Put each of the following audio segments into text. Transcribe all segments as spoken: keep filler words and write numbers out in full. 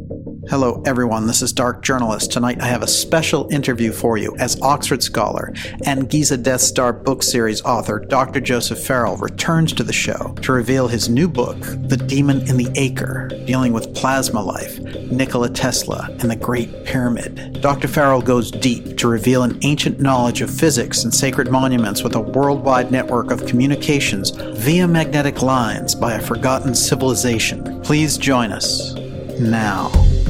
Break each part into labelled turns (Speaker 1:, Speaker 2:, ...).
Speaker 1: Hello everyone, this is Dark Journalist. Tonight I have a special interview for you as Oxford scholar and Giza Death Star book series author Doctor Joseph Farrell returns to the show to reveal his new book, The Demon in the Acre, dealing with plasma life, Nikola Tesla, and the Great Pyramid. Doctor Farrell goes deep to reveal an ancient knowledge of physics and sacred monuments with a worldwide network of communications via magnetic lines by a forgotten civilization. Please join us now.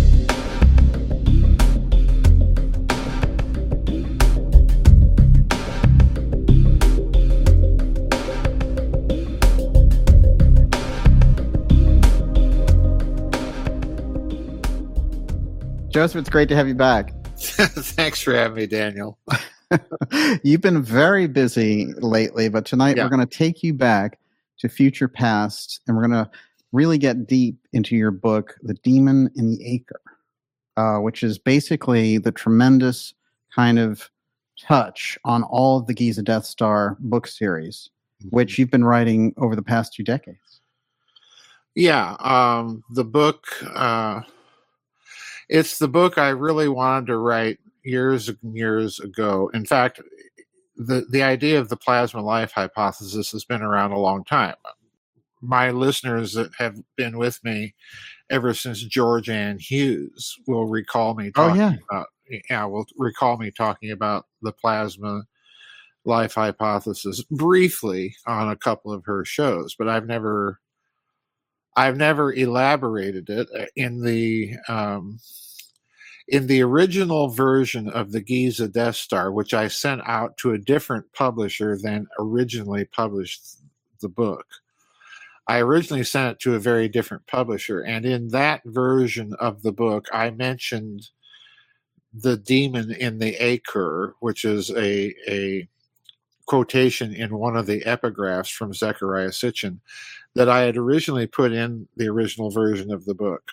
Speaker 2: Joseph, it's great to have you back.
Speaker 3: Thanks for having me, Daniel.
Speaker 2: You've been very busy lately, but tonight yeah. we're going to take you back to future past, and we're going to really get deep into your book, The Demon in the Acre, uh, which is basically the tremendous kind of touch on all of the Giza Death Star book series, mm-hmm. which you've been writing over the past two decades.
Speaker 3: Yeah, um, the book... Uh... It's the book I really wanted to write years and years ago. In fact, the, the idea of the plasma life hypothesis has been around a long time. My listeners that have been with me ever since George Ann Hughes will recall me talking
Speaker 2: oh, yeah.
Speaker 3: about yeah, will recall me talking about the plasma life hypothesis briefly on a couple of her shows, but I've never I've never elaborated it in the um, in the original version of the Giza Death Star, which I sent out to a different publisher than originally published the book. I originally sent it to a very different publisher, and in that version of the book, I mentioned the demon in the acre, which is a a quotation in one of the epigraphs from Zecharia Sitchin that I had originally put in the original version of the book.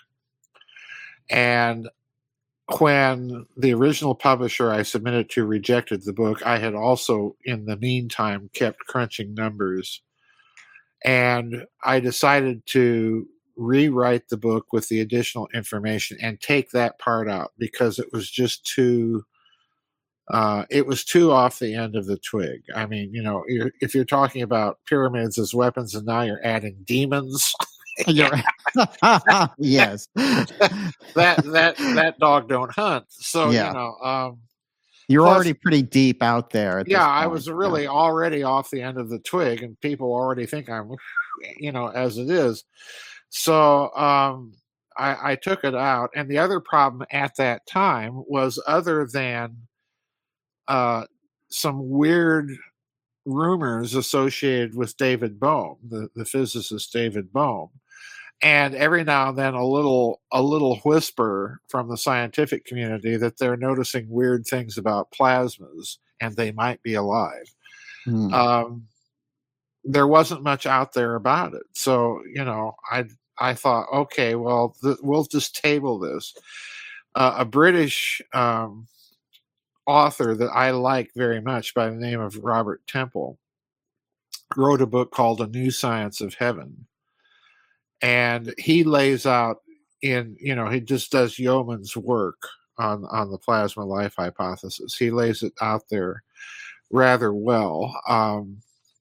Speaker 3: And when the original publisher I submitted to rejected the book, I had also, in the meantime, kept crunching numbers. And I decided to rewrite the book with the additional information and take that part out because it was just too... Uh, it was too off the end of the twig. I mean, you know, you're, if you're talking about pyramids as weapons and now you're adding demons.
Speaker 2: You're yes.
Speaker 3: that that that dog don't hunt. So, yeah. you know. Um,
Speaker 2: you're plus, already pretty deep out there. At
Speaker 3: yeah,
Speaker 2: this
Speaker 3: I
Speaker 2: point.
Speaker 3: was really yeah. already off the end of the twig, and people already think I'm, you know, as it is. So um, I, I took it out. And the other problem at that time was other than Uh, some weird rumors associated with David Bohm, the, the physicist David Bohm, and every now and then a little a little whisper from the scientific community that they're noticing weird things about plasmas and they might be alive. Hmm. Um, there wasn't much out there about it, so you know, I I thought, okay, well, th- we'll just table this. Uh, a British um, author that I like very much by the name of Robert Temple wrote a book called A New Science of Heaven. And he lays out in, you know, he just does yeoman's work on, on the plasma life hypothesis. He lays it out there rather well. Um,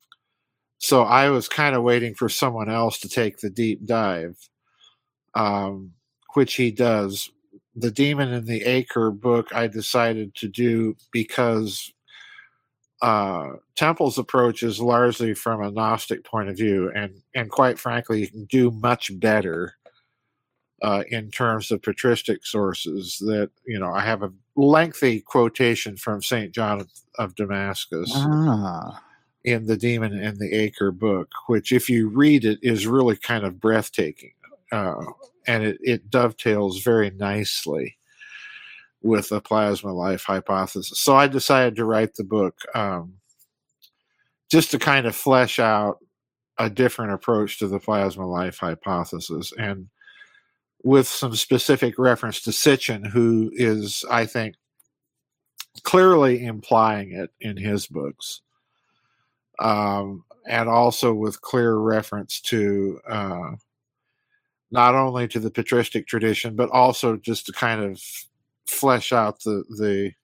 Speaker 3: so I was kind of waiting for someone else to take the deep dive, um, which he does. The Demon in the Acre book I decided to do because uh, Temple's approach is largely from a Gnostic point of view, and, and quite frankly, you can do much better uh, in terms of patristic sources. That, you know, I have a lengthy quotation from Saint John of, of Damascus
Speaker 2: ah.
Speaker 3: in the Demon in the Acre book, which, if you read it, is really kind of breathtaking. Uh, and it, it dovetails very nicely with the plasma life hypothesis. So I decided to write the book um, just to kind of flesh out a different approach to the plasma life hypothesis, and with some specific reference to Sitchin, who is, I think, clearly implying it in his books, um, and also with clear reference to uh, not only to the patristic tradition, but also just to kind of flesh out the the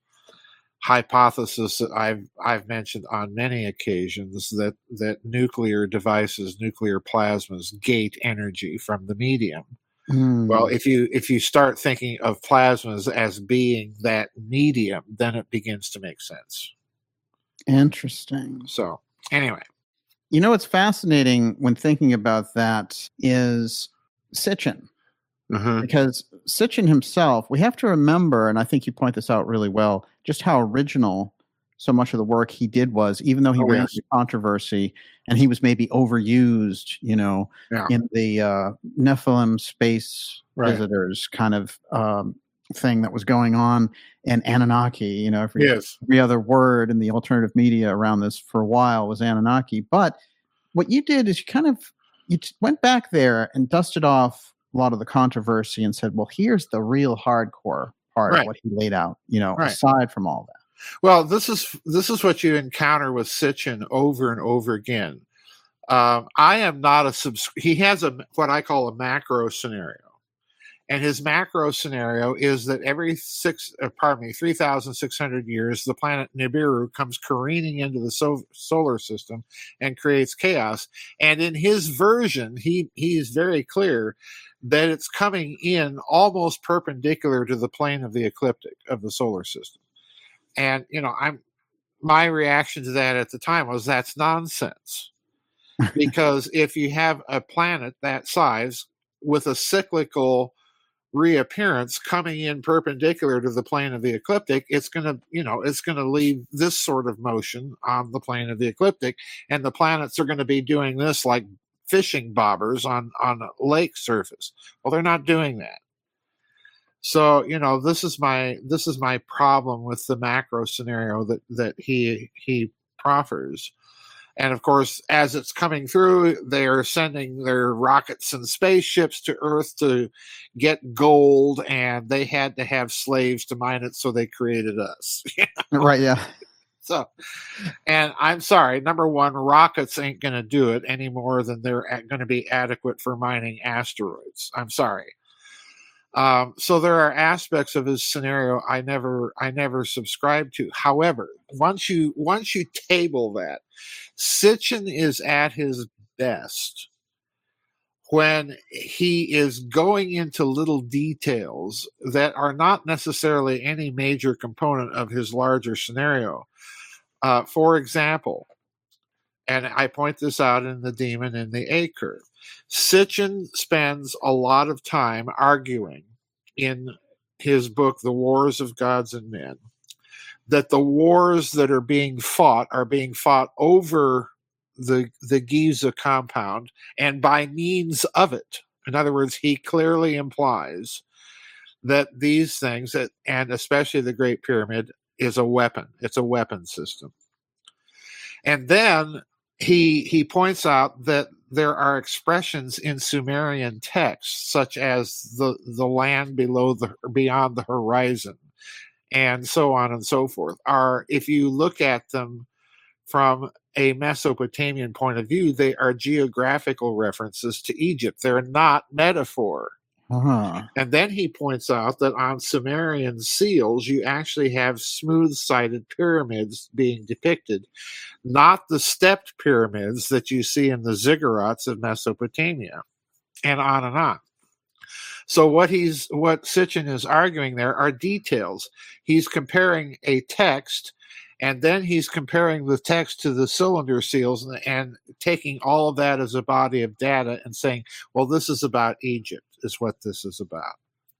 Speaker 3: hypothesis that I've I've mentioned on many occasions, that that nuclear devices, nuclear plasmas, gate energy from the medium. Mm. Well, if you if you start thinking of plasmas as being that medium, then it begins to make sense.
Speaker 2: Interesting.
Speaker 3: So anyway,
Speaker 2: you know what's fascinating when thinking about that is Sitchin.
Speaker 3: Mm-hmm.
Speaker 2: Because Sitchin himself, we have to remember, and I think you point this out really well, just how original so much of the work he did was, even though he oh, ran yes. into controversy and he was maybe overused, you know,
Speaker 3: yeah.
Speaker 2: in the uh, Nephilim space right. visitors kind of um, thing that was going on, and Anunnaki, you know, every,
Speaker 3: yes.
Speaker 2: every other word in the alternative media around this for a while was Anunnaki. But what you did is you kind of, you went back there and dusted off a lot of the controversy and said, well, here's the real hardcore part
Speaker 3: right.
Speaker 2: of what he laid out, you know,
Speaker 3: right.
Speaker 2: aside from all that.
Speaker 3: Well, this is this is what you encounter with Sitchin over and over again. Um, I am not a subs. He has a what I call a macro scenario, and his macro scenario is that every six, uh, pardon me, three thousand six hundred years, the planet Nibiru comes careening into the so- solar system and creates chaos. And in his version, he he is very clear that it's coming in almost perpendicular to the plane of the ecliptic of the solar system. And, you know, I'm my reaction to that at the time was that's nonsense. Because if you have a planet that size with a cyclical reappearance coming in perpendicular to the plane of the ecliptic, it's going to, you know, it's going to leave this sort of motion on the plane of the ecliptic. And the planets are going to be doing this like fishing bobbers on, on a lake surface. Well, they're not doing that. So, you know, this is my this is my problem with the macro scenario that, that he he proffers. And of course, as it's coming through, they are sending their rockets and spaceships to Earth to get gold, and they had to have slaves to mine it, so they created us.
Speaker 2: Right, yeah.
Speaker 3: So, and I'm sorry, number one, rockets ain't going to do it any more than they're going to be adequate for mining asteroids. I'm sorry. Um, so there are aspects of his scenario I never, I never subscribed to. However, once you, once you table that, Sitchin is at his best when he is going into little details that are not necessarily any major component of his larger scenario. Uh, for example, and I point this out in The Demon in the A-Curve, Sitchin spends a lot of time arguing in his book, The Wars of Gods and Men, that the wars that are being fought are being fought over the, the Giza compound and by means of it. In other words, he clearly implies that these things, that, and especially the Great Pyramid, is a weapon. It's a weapon system. And then he he points out that there are expressions in Sumerian texts, such as the, the land below the beyond the horizon, and so on and so forth, are, if you look at them from a Mesopotamian point of view, they are geographical references to Egypt. They're not metaphor.
Speaker 2: Uh-huh.
Speaker 3: And then he points out that on Sumerian seals, you actually have smooth-sided pyramids being depicted, not the stepped pyramids that you see in the ziggurats of Mesopotamia, and on and on. So what he's what Sitchin is arguing there are details. He's comparing a text, and then he's comparing the text to the cylinder seals and, and taking all of that as a body of data and saying, well, this is about Egypt, is what this is about.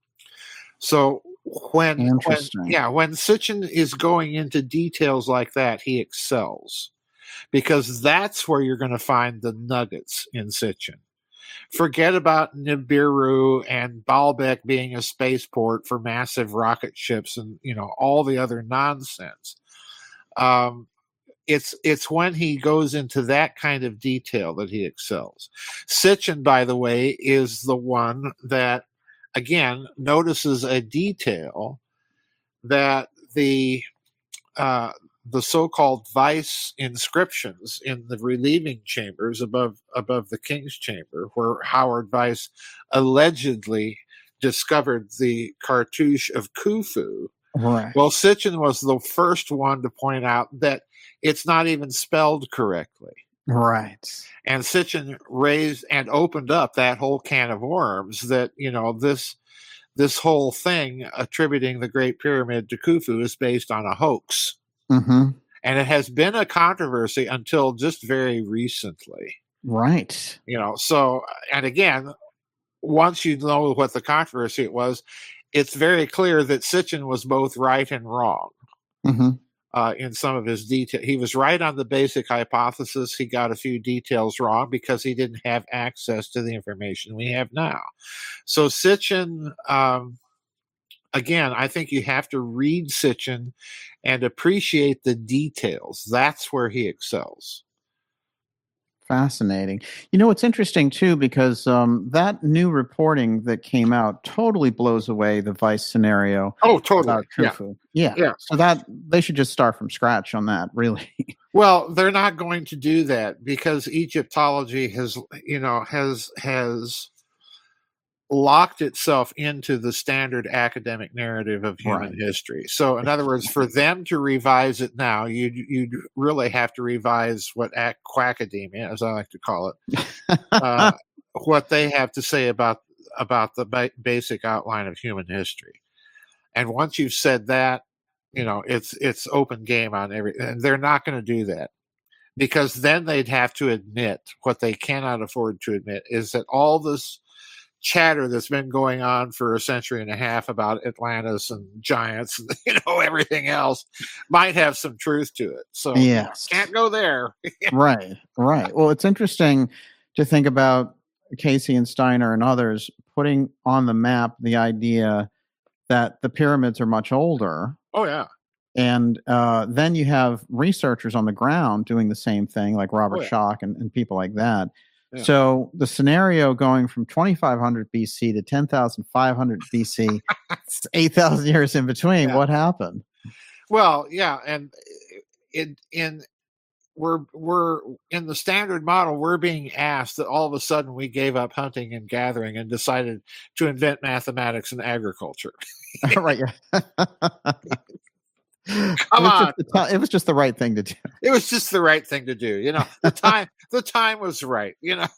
Speaker 3: So when, when yeah, when Sitchin is going into details like that, he excels, because that's where you're going to find the nuggets in Sitchin. Forget about Nibiru and Baalbek being a spaceport for massive rocket ships and, you know, all the other nonsense. Um, it's it's when he goes into that kind of detail that he excels. Sitchin, by the way, is the one that, again, notices a detail that the uh, the so-called vice inscriptions in the relieving chambers above above the king's chamber, where Howard Weiss allegedly discovered the cartouche of Khufu.
Speaker 2: Right.
Speaker 3: Well, Sitchin was the first one to point out that it's not even spelled correctly.
Speaker 2: Right.
Speaker 3: And Sitchin raised and opened up that whole can of worms that, you know, this this whole thing attributing the Great Pyramid to Khufu is based on a hoax.
Speaker 2: Mm-hmm.
Speaker 3: And it has been a controversy until just very recently.
Speaker 2: Right.
Speaker 3: You know, so, and again, once you know what the controversy it was, it's very clear that Sitchin was both right and wrong.
Speaker 2: Mm-hmm.
Speaker 3: Uh, in some of his detail. He was right on the basic hypothesis. He got a few details wrong because he didn't have access to the information we have now. So Sitchin, um, again, I think you have to read Sitchin and appreciate the details. That's where he excels.
Speaker 2: Fascinating. You know, it's interesting, too, because um, that new reporting that came out totally blows away the Vice scenario.
Speaker 3: Oh, totally.
Speaker 2: About Khufu.
Speaker 3: Yeah.
Speaker 2: yeah.
Speaker 3: Yeah.
Speaker 2: So that they should just start from scratch on that, really.
Speaker 3: Well, they're not going to do that because Egyptology has, you know, has has locked itself into the standard academic narrative of human
Speaker 2: Right.
Speaker 3: history. So, in other words, for them to revise it now, you'd, you'd really have to revise what ac- quackademia, as I like to call it, uh, what they have to say about about the ba- basic outline of human history. And once you've said that, you know, it's it's open game on every, and they're not going to do that because then they'd have to admit what they cannot afford to admit is that all this chatter that's been going on for a century and a half about Atlantis and giants and, you know, everything else might have some truth to it. So
Speaker 2: yes.
Speaker 3: Can't go there.
Speaker 2: Right, right. Well, it's interesting to think about Casey and Steiner and others putting on the map the idea that the pyramids are much older.
Speaker 3: Oh, yeah.
Speaker 2: And uh, then you have researchers on the ground doing the same thing, like Robert
Speaker 3: Oh, yeah.
Speaker 2: Schoch and, and people like that.
Speaker 3: Yeah.
Speaker 2: So the scenario going from twenty-five hundred B C to ten thousand five hundred B C, it's eight thousand years in between.
Speaker 3: Yeah.
Speaker 2: What happened?
Speaker 3: Well, yeah, and in in we're we're in the standard model, we're being asked that all of a sudden we gave up hunting and gathering and decided to invent mathematics and agriculture.
Speaker 2: Right. Yeah.
Speaker 3: Come
Speaker 2: it was
Speaker 3: on.
Speaker 2: Just the t- it was just the right thing to do.
Speaker 3: It was just the right thing to do. You know, the time the time was right. You know,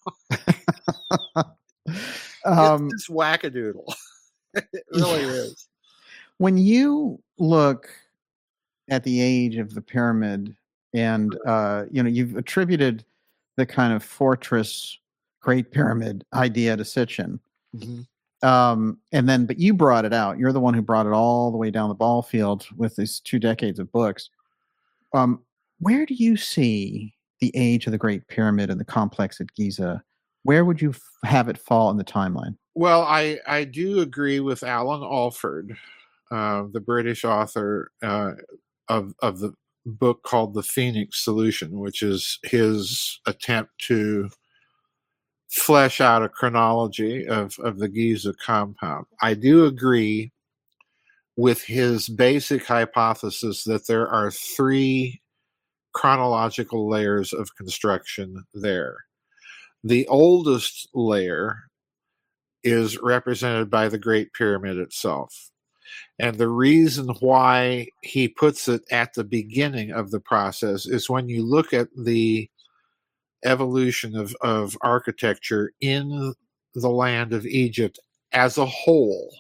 Speaker 2: um,
Speaker 3: it's just wackadoodle. It really is.
Speaker 2: When you look at the age of the pyramid, and uh, you know, you've attributed the kind of fortress Great Pyramid idea to Sitchin.
Speaker 3: Mm-hmm.
Speaker 2: Um, and then, but you brought it out. You're the one who brought it all the way down the ball field with these two decades of books. Um, where do you see the age of the Great Pyramid and the complex at Giza? Where would you f- have it fall in the timeline?
Speaker 3: Well, I, I do agree with Alan Alford, uh, the British author uh, of of the book called The Phoenix Solution, which is his attempt to flesh out a chronology of, of the Giza compound. I do agree with his basic hypothesis that there are three chronological layers of construction there. The oldest layer is represented by the Great Pyramid itself. And the reason why he puts it at the beginning of the process is when you look at the evolution of, of architecture in the land of Egypt as a whole,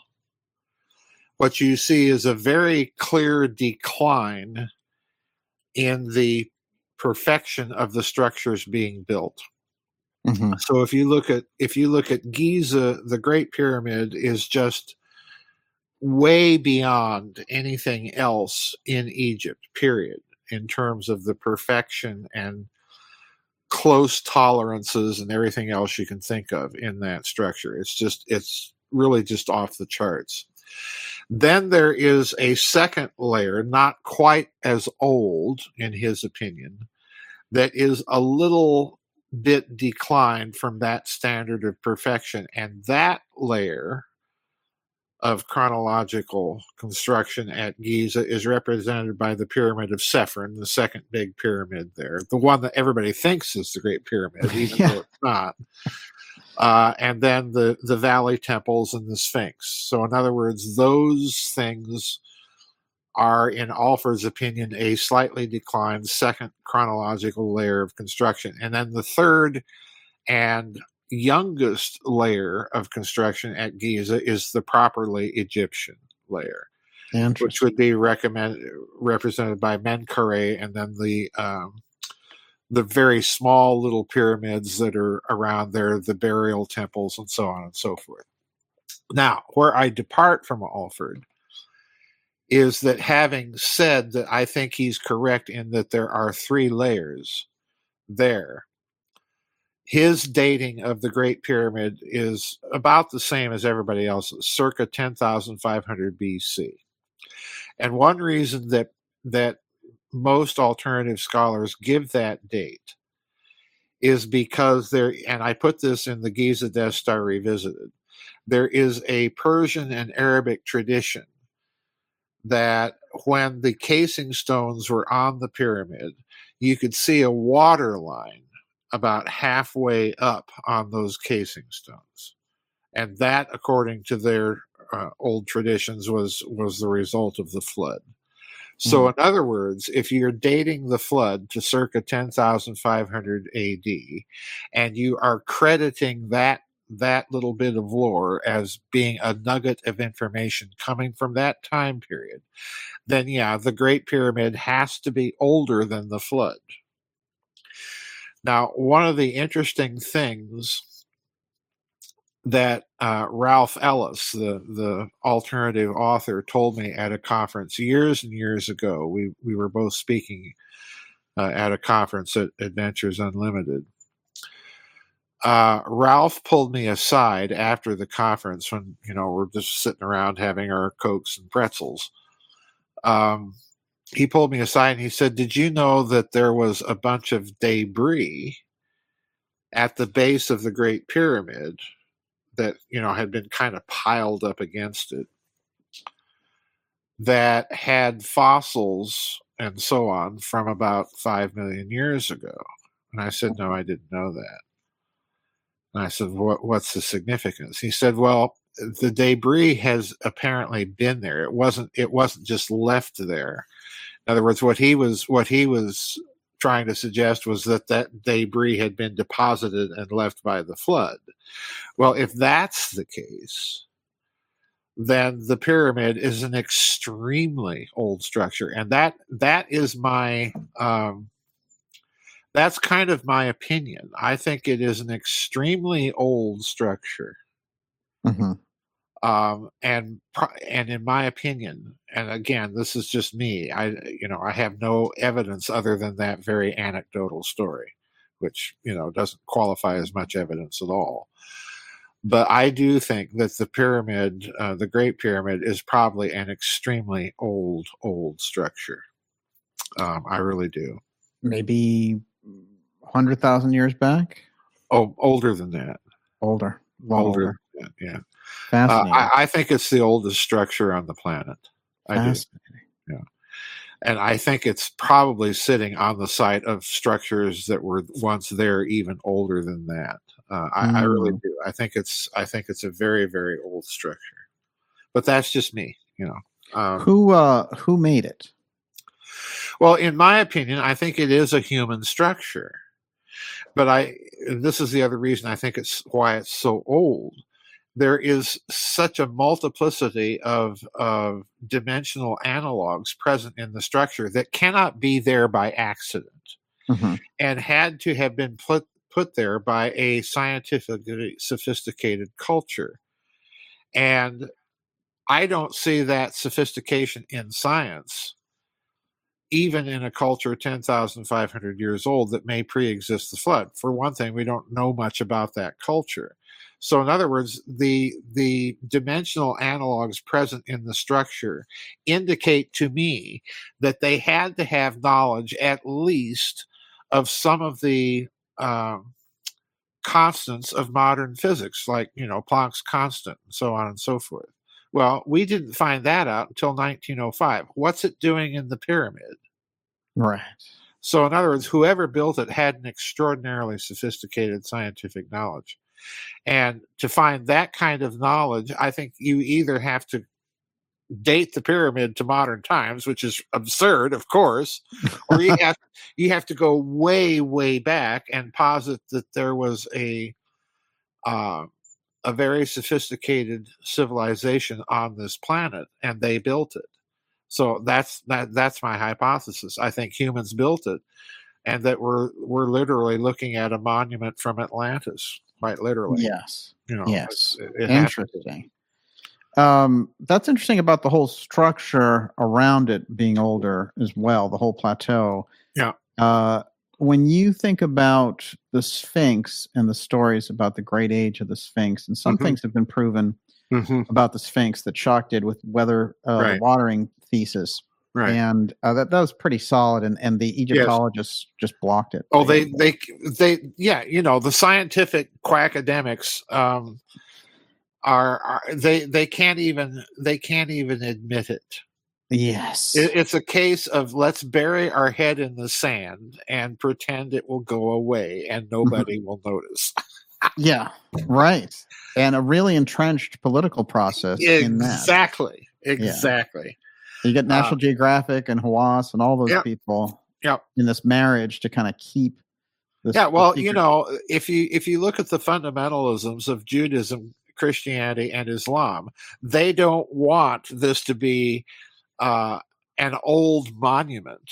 Speaker 3: what you see is a very clear decline in the perfection of the structures being built.
Speaker 2: Mm-hmm.
Speaker 3: So if you look at if you look at Giza, the Great Pyramid is just way beyond anything else in Egypt, period, in terms of the perfection and close tolerances and everything else you can think of in that structure. It's just, it's really just off the charts. Then there is a second layer, not quite as old in his opinion, that is a little bit declined from that standard of perfection. And that layer of chronological construction at Giza is represented by the Pyramid of Sefren, the second big pyramid there, the one that everybody thinks is the Great Pyramid, even yeah. though it's not. Uh, and then the, the valley temples and the Sphinx. So in other words, those things are, in Alford's opinion, a slightly declined second chronological layer of construction. And then the third and youngest layer of construction at Giza is the properly Egyptian layer, which would be recommend, represented by Menkaure, and then the um, the very small little pyramids that are around there, the burial temples, and so on and so forth. Now, where I depart from Alford is that, having said that I think he's correct in that there are three layers there, his dating of the Great Pyramid is about the same as everybody else's, circa ten thousand five hundred B C. And one reason that that most alternative scholars give that date is because there, and I put this in the Giza Death Star Revisited, there is a Persian and Arabic tradition that when the casing stones were on the pyramid, you could see a water line about halfway up on those casing stones. And that, according to their uh, old traditions, was, was the result of the flood. So, mm. in other words, if you're dating the flood to circa ten thousand five hundred A D, and you are crediting that that little bit of lore as being a nugget of information coming from that time period, then yeah, the Great Pyramid has to be older than the flood. Now, one of the interesting things that uh, Ralph Ellis, the, the alternative author, told me at a conference years and years ago, we, we were both speaking uh, at a conference at Adventures Unlimited. Uh, Ralph pulled me aside after the conference when, you know, we're just sitting around having our Cokes and pretzels. Um, he pulled me aside and he said, "Did you know that there was a bunch of debris at the base of the Great Pyramid that, you know, had been kind of piled up against it, that had fossils and so on from about five million years ago?" And I said, "No, I didn't know that." And I said, what, what's the significance? He said, "Well, the debris has apparently been there. It wasn't, it wasn't just left there." In other words, what he was, what he was trying to suggest was that that debris had been deposited and left by the flood. Well, if that's the case, then the pyramid is an extremely old structure. And that, that is my, um, that's kind of my opinion. I think it is an extremely old structure.
Speaker 2: Mm-hmm.
Speaker 3: Um, and, and in my opinion, and again, this is just me, I, you know, I have no evidence other than that very anecdotal story, which, you know, doesn't qualify as much evidence at all. But I do think that the pyramid, uh, the Great Pyramid, is probably an extremely old, old structure. Um, I really do.
Speaker 2: Maybe one hundred thousand years back?
Speaker 3: Oh, older than that.
Speaker 2: Older.
Speaker 3: Older. older. Than that, yeah.
Speaker 2: Fascinating.
Speaker 3: Uh, I, I think it's the oldest structure on the planet. I
Speaker 2: Fascinating.
Speaker 3: do. Yeah. And I think it's probably sitting on the site of structures that were once there even older than that. Uh, I, mm. I really do. I think it's I think it's a very, very old structure. But that's just me, you know. Um,
Speaker 2: who uh, who made it?
Speaker 3: Well, in my opinion, I think it is a human structure. But I this is the other reason I think it's why it's so old. There is such a multiplicity of, of dimensional analogs present in the structure that cannot be there by accident, mm-hmm. and had to have been put, put there by a scientifically sophisticated culture. And I don't see that sophistication in science, even in a culture ten thousand five hundred years old that may pre-exist the flood. For one thing, we don't know much about that culture. So in other words, the the dimensional analogs present in the structure indicate to me that they had to have knowledge at least of some of the um, constants of modern physics, like, you know, Planck's constant and so on and so forth. Well, we didn't find that out until nineteen oh five. What's it doing in the pyramid?
Speaker 2: Right.
Speaker 3: So, in other words, whoever built it had an extraordinarily sophisticated scientific knowledge. And to find that kind of knowledge, I think you either have to date the pyramid to modern times, which is absurd, of course, or you have you have to go way, way back and posit that there was a uh, a very sophisticated civilization on this planet, and they built it. So that's that. That's my hypothesis. I think humans built it, and that we're we're literally looking at a monument from Atlantis, quite literally.
Speaker 2: Yes.
Speaker 3: You know,
Speaker 2: yes.
Speaker 3: It, it
Speaker 2: Interesting. Um, that's interesting about the whole structure around it being older as well, the whole plateau.
Speaker 3: Yeah.
Speaker 2: Uh, when you think about the Sphinx and the stories about the great age of the Sphinx, and some mm-hmm. things have been proven mm-hmm. about the Sphinx that Schoch did with weather uh, right. watering thesis.
Speaker 3: Right.
Speaker 2: And uh, that, that was pretty solid, and, and the Egyptologists yes. just blocked it.
Speaker 3: Oh, they, they, they, yeah, you know, the scientific quackademics, um, Are, are they they can't even they can't even admit it.
Speaker 2: Yes,
Speaker 3: it, it's a case of let's bury our head in the sand and pretend it will go away and nobody will notice.
Speaker 2: Yeah, right. And a really entrenched political process
Speaker 3: exactly,
Speaker 2: in that.
Speaker 3: Exactly, exactly.
Speaker 2: Yeah. You get National uh, Geographic and Hawass and all those
Speaker 3: yep,
Speaker 2: people
Speaker 3: yep.
Speaker 2: in this marriage to kind of keep this.
Speaker 3: Yeah, well, you know, if you if you look at the fundamentalisms of Judaism, Christianity, and Islam, they don't want this to be uh, an old monument,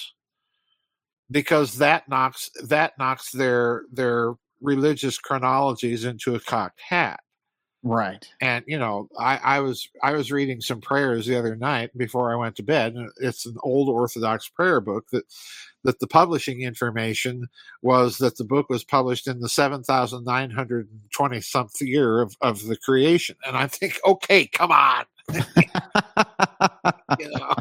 Speaker 3: because that knocks that knocks their their religious chronologies into a cocked hat.
Speaker 2: Right.
Speaker 3: And you know, I, I was I was reading some prayers the other night before I went to bed. And it's an old Orthodox prayer book that that the publishing information was that the book was published in the seven thousand nine hundred twenty something year of, of the creation. And I think, okay, come on. you know?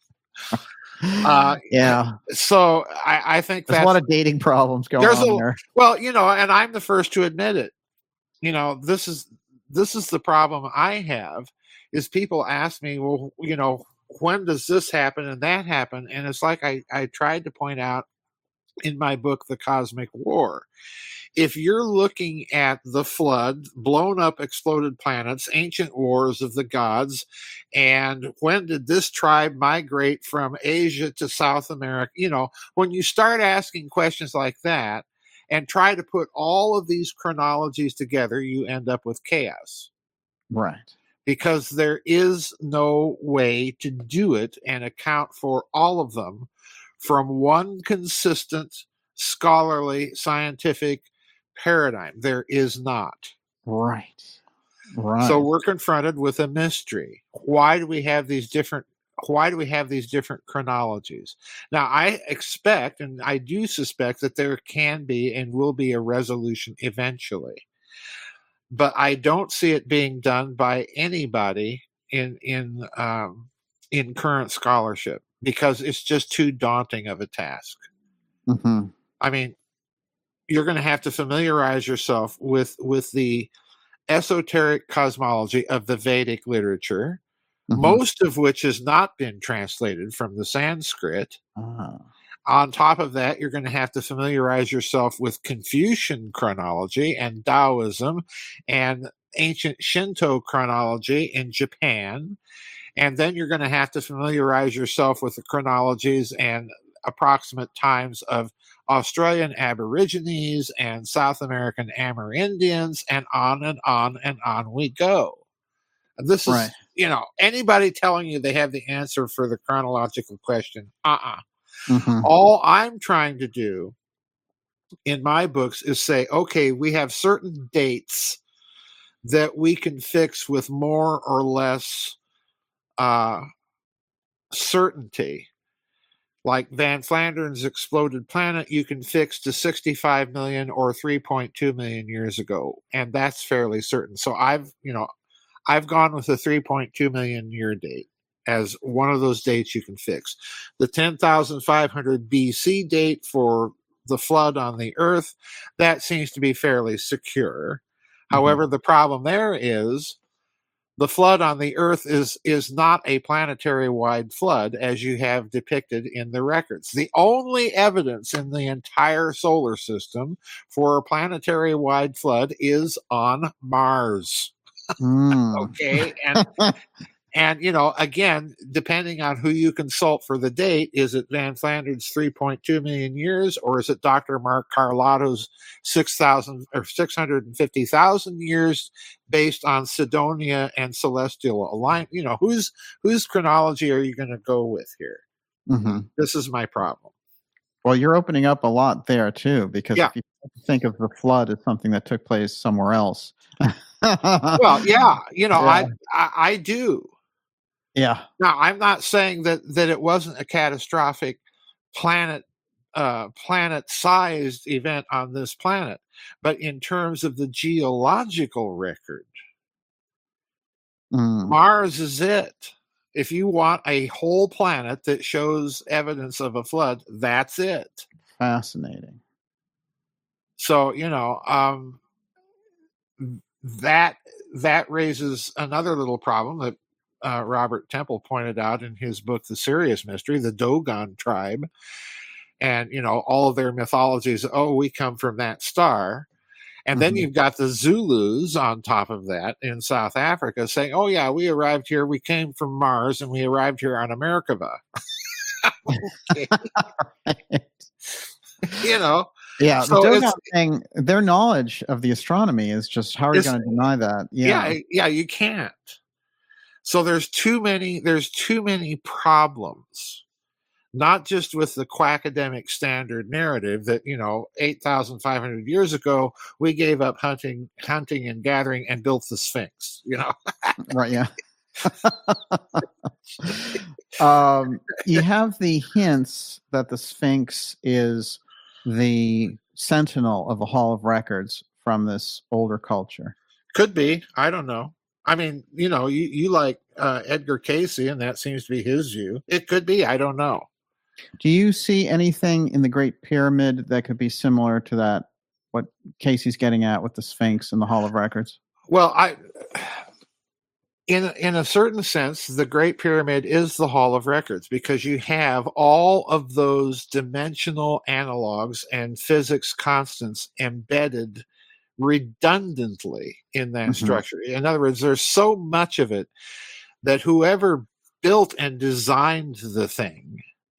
Speaker 3: Uh,
Speaker 2: yeah.
Speaker 3: So I, I think
Speaker 2: there's
Speaker 3: that's
Speaker 2: a lot of dating problems going
Speaker 3: there's
Speaker 2: on
Speaker 3: a,
Speaker 2: there.
Speaker 3: Well, you know, and I'm the first to admit it. You know, this is this is the problem I have, is people ask me, well, you know, when does this happen and that happen? And it's like I, I tried to point out in my book, The Cosmic War. If you're looking at the flood, blown up, exploded planets, ancient wars of the gods, and when did this tribe migrate from Asia to South America? You know, when you start asking questions like that and try to put all of these chronologies together, you end up with chaos.
Speaker 2: Right.
Speaker 3: Because there is no way to do it and account for all of them from one consistent, scholarly, scientific paradigm. There is not.
Speaker 2: Right. Right.
Speaker 3: So we're confronted with a mystery. Why do we have these different why do we have these different chronologies? Now, I expect, and I do suspect, that there can be and will be a resolution eventually. But I don't see it being done by anybody in in um, in current scholarship, because it's just too daunting of a task.
Speaker 2: Mm-hmm.
Speaker 3: I mean, you're going to have to familiarize yourself with with the esoteric cosmology of the Vedic literature, mm-hmm. most of which has not been translated from the Sanskrit.
Speaker 2: Ah.
Speaker 3: On top of that, you're going to have to familiarize yourself with Confucian chronology and Taoism and ancient Shinto chronology in Japan. And then you're going to have to familiarize yourself with the chronologies and approximate times of Australian Aborigines and South American Amerindians, and on and on and on we go. This is, right. you know, anybody telling you they have the answer for the chronological question, uh-uh.
Speaker 2: Mm-hmm.
Speaker 3: All I'm trying to do in my books is say, okay, we have certain dates that we can fix with more or less uh, certainty. Like Van Flanderen's exploded planet, you can fix to sixty-five million or three point two million years ago, and that's fairly certain. So I've, you know, I've gone with a three point two million year date as one of those dates you can fix. The ten thousand five hundred B C date for the flood on the Earth, that seems to be fairly secure. Mm-hmm. However, the problem there is The flood on the Earth is is not a planetary-wide flood as you have depicted in the records. The only evidence in the entire solar system for a planetary-wide flood is on Mars.
Speaker 2: Mm.
Speaker 3: Okay, and and you know, again, depending on who you consult for the date, is it Van Flandern's three point two million years, or is it Doctor Mark Carlotto's six thousand or six hundred fifty thousand years, based on Cydonia and celestial alignment? You know, whose whose chronology are you going to go with here?
Speaker 2: Mm-hmm.
Speaker 3: This is my problem.
Speaker 2: Well, you're opening up a lot there too, because
Speaker 3: yeah.
Speaker 2: if you think of the flood as something that took place somewhere else.
Speaker 3: Well, yeah, you know, yeah. I, I I do.
Speaker 2: Yeah.
Speaker 3: Now, I'm not saying that that it wasn't a catastrophic planet uh, planet-sized event on this planet, but in terms of the geological record,
Speaker 2: mm.
Speaker 3: Mars is it. If you want a whole planet that shows evidence of a flood, that's it.
Speaker 2: Fascinating.
Speaker 3: So, you know, um, that that raises another little problem that uh, Robert Temple pointed out in his book, The Sirius Mystery, the Dogon tribe. And, you know, all of their mythologies, oh, we come from that star. And mm-hmm. then you've got the Zulus on top of that in South Africa saying, oh, yeah, we arrived here. We came from Mars and we arrived here on Americava. You know?
Speaker 2: Yeah,
Speaker 3: so
Speaker 2: the Dogon thing, their knowledge of the astronomy is just, how are you going to deny that?
Speaker 3: Yeah. yeah, yeah, you can't. So there's too many, there's too many problems, not just with the quackademic standard narrative that, you know, eight thousand five hundred years ago, we gave up hunting, hunting and gathering and built the Sphinx, you know?
Speaker 2: Right, yeah. um, you have the hints that the Sphinx is the sentinel of the Hall of Records from this older culture.
Speaker 3: Could be. I don't know. I mean, you know, you, you like uh, Edgar Cayce, and that seems to be his view. It could be. I don't know.
Speaker 2: Do you see anything in the Great Pyramid that could be similar to that, what Casey's getting at with the Sphinx and the Hall of Records?
Speaker 3: Well, I, in, in a certain sense, the Great Pyramid is the Hall of Records, because you have all of those dimensional analogs and physics constants embedded redundantly in that mm-hmm. structure. In other words, there's so much of it that whoever built and designed the thing,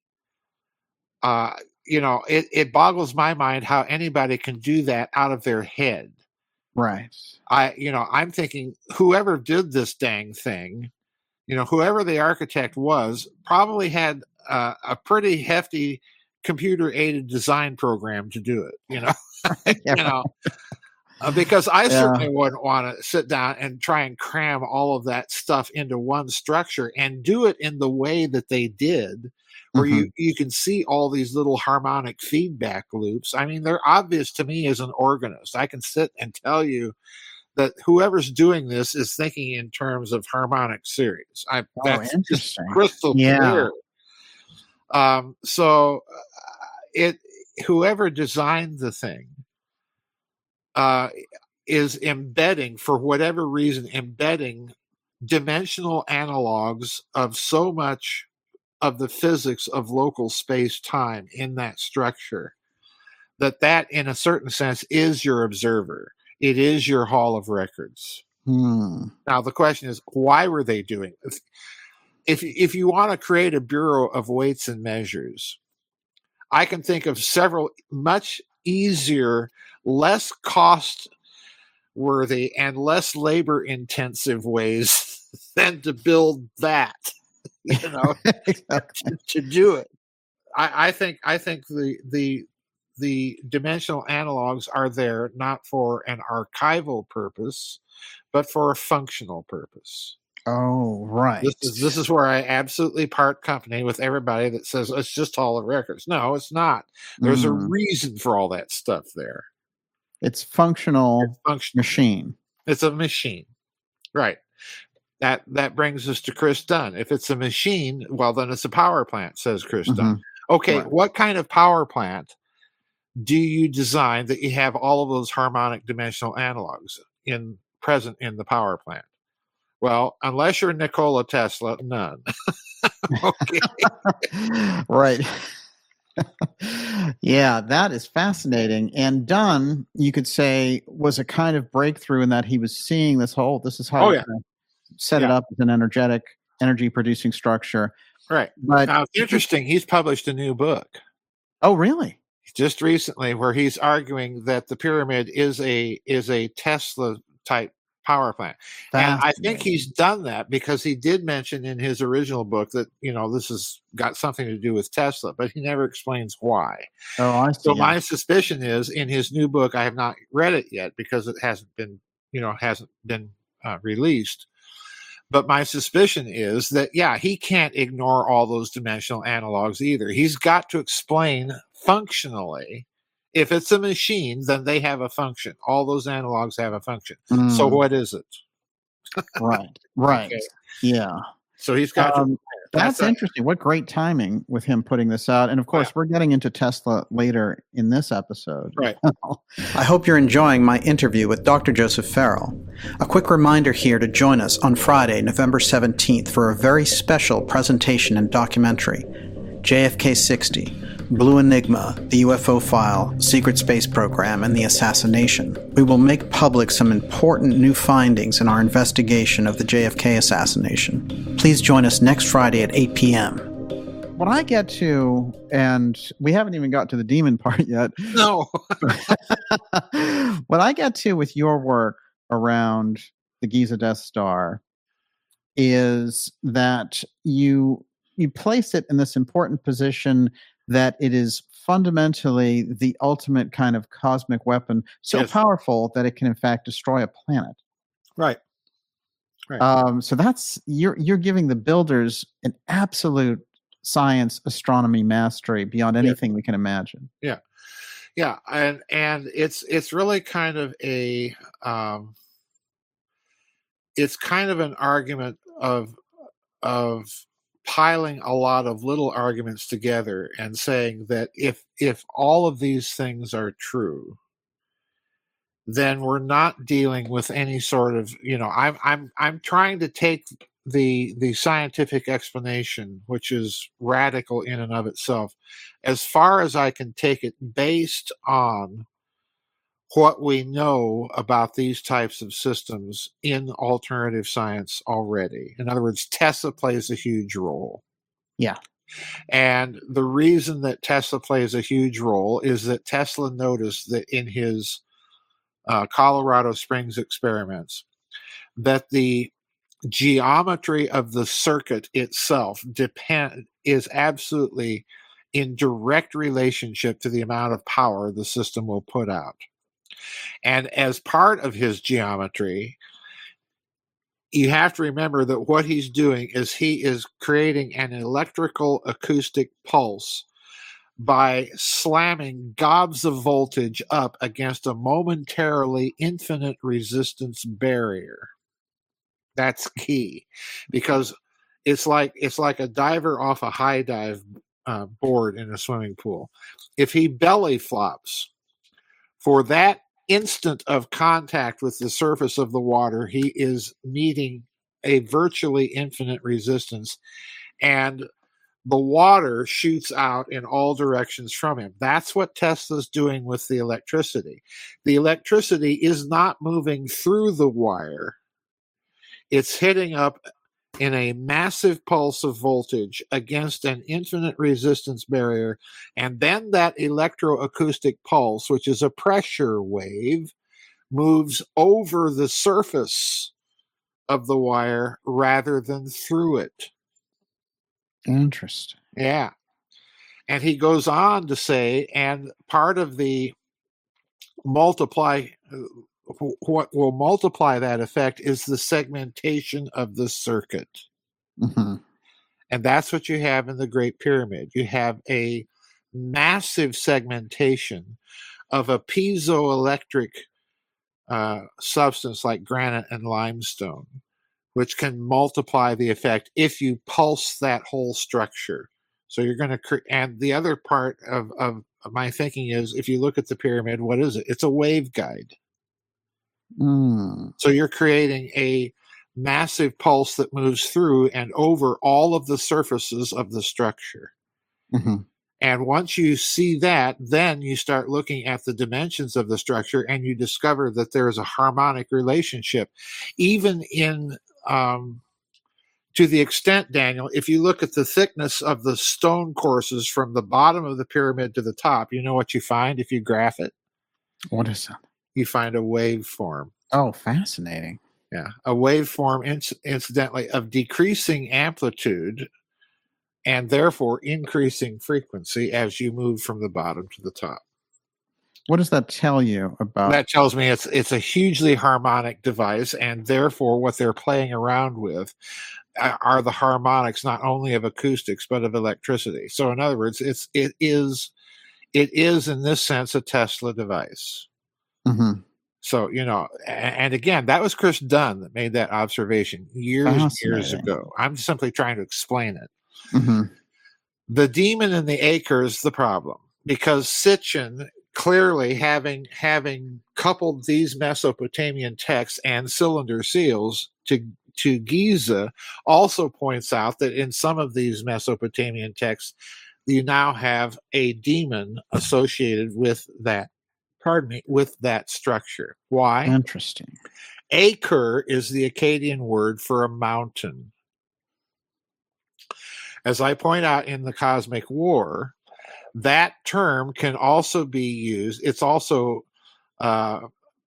Speaker 3: uh, you know, it, it boggles my mind how anybody can do that out of their head.
Speaker 2: Right.
Speaker 3: I, you know, I'm thinking whoever did this dang thing, you know, whoever the architect was, probably had uh, a pretty hefty computer-aided design program to do it, you know, yeah. you know. Uh, because I yeah. certainly wouldn't want to sit down and try and cram all of that stuff into one structure and do it in the way that they did, where mm-hmm. you, you can see all these little harmonic feedback loops. I mean, they're obvious to me as an organist. I can sit and tell you that whoever's doing this is thinking in terms of harmonic series. I,
Speaker 2: oh,
Speaker 3: that's just
Speaker 2: crystal
Speaker 3: yeah. clear. Um, so uh, it whoever designed the thing Uh, is embedding, for whatever reason, embedding dimensional analogs of so much of the physics of local space-time in that structure that that, in a certain sense, is your observer. It is your Hall of Records.
Speaker 2: Hmm.
Speaker 3: Now, the question is, why were they doing this? If, if you want to create a Bureau of Weights and Measures, I can think of several much easier, less cost worthy and less labor intensive ways than to build that, you know, to, to do it. I, I think, I think the, the, the dimensional analogs are there not for an archival purpose, but for a functional purpose.
Speaker 2: Oh, right.
Speaker 3: This is, this is where I absolutely part company with everybody that says it's just Hall of Records. No, it's not. There's mm. a reason for all that stuff there.
Speaker 2: It's functional,
Speaker 3: it's functional
Speaker 2: machine.
Speaker 3: It's a machine. Right. That that brings us to Chris Dunn. If it's a machine, well, then it's a power plant, says Chris mm-hmm. Dunn. Okay, right. What kind of power plant do you design that you have all of those harmonic dimensional analogs in present in the power plant? Well, unless you're Nikola Tesla, none. Okay.
Speaker 2: Right. Yeah, that is fascinating. And Dunn, you could say, was a kind of breakthrough in that he was seeing this whole, this is how
Speaker 3: Oh,
Speaker 2: you
Speaker 3: yeah.
Speaker 2: kind of set
Speaker 3: Yeah.
Speaker 2: it up as an energetic, energy producing structure.
Speaker 3: Right.
Speaker 2: But
Speaker 3: now, it's interesting. He's published a new book
Speaker 2: oh, really?
Speaker 3: just recently where he's arguing that the pyramid is a is a Tesla type power plant. And I think he's done that because he did mention in his original book that, you know, this has got something to do with Tesla, but he never explains why.
Speaker 2: Oh, I see.
Speaker 3: So
Speaker 2: yeah.
Speaker 3: my suspicion is in his new book, I have not read it yet because it hasn't been, you know, hasn't been uh, released. But my suspicion is that, yeah, he can't ignore all those dimensional analogs either. He's got to explain functionally. If it's a machine, then they have a function. All those analogs have a function. Mm. So what is it?
Speaker 2: Right, right. Okay. Yeah.
Speaker 3: So he's got
Speaker 2: um,
Speaker 3: to.
Speaker 2: That's, that's interesting. A, what great timing with him putting this out. And of course, yeah. we're getting into Tesla later in this episode.
Speaker 3: Right.
Speaker 1: I hope you're enjoying my interview with Doctor Joseph Farrell. A quick reminder here to join us on Friday, November seventeenth for a very special presentation and documentary, J F K sixty, Blue Enigma, the U F O File, Secret Space Program, and the Assassination. We will make public some important new findings in our investigation of the J F K assassination. Please join us next Friday at eight p.m.
Speaker 2: When I get to, and we haven't even got to the demon part yet.
Speaker 3: No.
Speaker 2: What I get to with your work around the Giza Death Star is that you you place it in this important position that it is fundamentally the ultimate kind of cosmic weapon, so yes. powerful that it can in fact destroy a planet.
Speaker 3: Right. Right.
Speaker 2: Um, so that's you're you're giving the builders an absolute science astronomy mastery beyond anything yeah. we can imagine.
Speaker 3: Yeah. Yeah, and and it's it's really kind of a um, it's kind of an argument of of piling a lot of little arguments together and saying that if if all of these things are true, then we're not dealing with any sort of, you know, I'm I'm I'm trying to take the the scientific explanation, which is radical in and of itself, as far as I can take it based on what we know about these types of systems in alternative science already. In other words, Tesla plays a huge role.
Speaker 2: Yeah.
Speaker 3: And the reason that Tesla plays a huge role is that Tesla noticed that in his uh, Colorado Springs experiments, that the geometry of the circuit itself depend is absolutely in direct relationship to the amount of power the system will put out. And as part of his geometry, you have to remember that what he's doing is he is creating an electrical acoustic pulse by slamming gobs of voltage up against a momentarily infinite resistance barrier. That's key, because it's like it's like a diver off a high dive uh, board in a swimming pool. If he belly flops for that instant of contact with the surface of the water, he is meeting a virtually infinite resistance, and the water shoots out in all directions from him. That's what Tesla's doing with the electricity. The electricity is not moving through the wire. It's hitting up in a massive pulse of voltage against an infinite resistance barrier, and then that electroacoustic pulse, which is a pressure wave, moves over the surface of the wire rather than through it.
Speaker 2: Interesting.
Speaker 3: Yeah. And he goes on to say, and part of the multiply what will multiply that effect is the segmentation of the circuit.
Speaker 2: Mm-hmm.
Speaker 3: And that's what you have in the Great Pyramid. You have a massive segmentation of a piezoelectric uh, substance like granite and limestone, which can multiply the effect if you pulse that whole structure. So you're going to, cre- and the other part of, of my thinking is, if you look at the pyramid, what is it? It's a waveguide.
Speaker 2: Mm.
Speaker 3: So you're creating a massive pulse that moves through and over all of the surfaces of the structure.
Speaker 2: Mm-hmm.
Speaker 3: And once you see that, then you start looking at the dimensions of the structure and you discover that there is a harmonic relationship. Even in, um, to the extent, Daniel, if you look at the thickness of the stone courses from the bottom of the pyramid to the top, you know what you find if you graph it?
Speaker 2: What is that?
Speaker 3: You find a waveform.
Speaker 2: Oh, fascinating.
Speaker 3: Yeah, a waveform, inc- incidentally, of decreasing amplitude and therefore increasing frequency as you move from the bottom to the top.
Speaker 2: What does that tell you about?
Speaker 3: That tells me it's it's a hugely harmonic device, and therefore what they're playing around with are the harmonics not only of acoustics but of electricity. So in other words, it's it is it is in this sense a Tesla device.
Speaker 2: Mm-hmm.
Speaker 3: So, you know, and again, that was Chris Dunn that made that observation years and years ago. I'm simply trying to explain it.
Speaker 2: Mm-hmm.
Speaker 3: The demon in the acre is the problem, because Sitchin, clearly having having coupled these Mesopotamian texts and cylinder seals to to Giza, also points out that in some of these Mesopotamian texts, you now have a demon associated with that. Pardon me, with that structure. Why?
Speaker 2: Interesting.
Speaker 3: Acre is the Akkadian word for a mountain. As I point out in the Cosmic War, that term can also be used. It's also uh,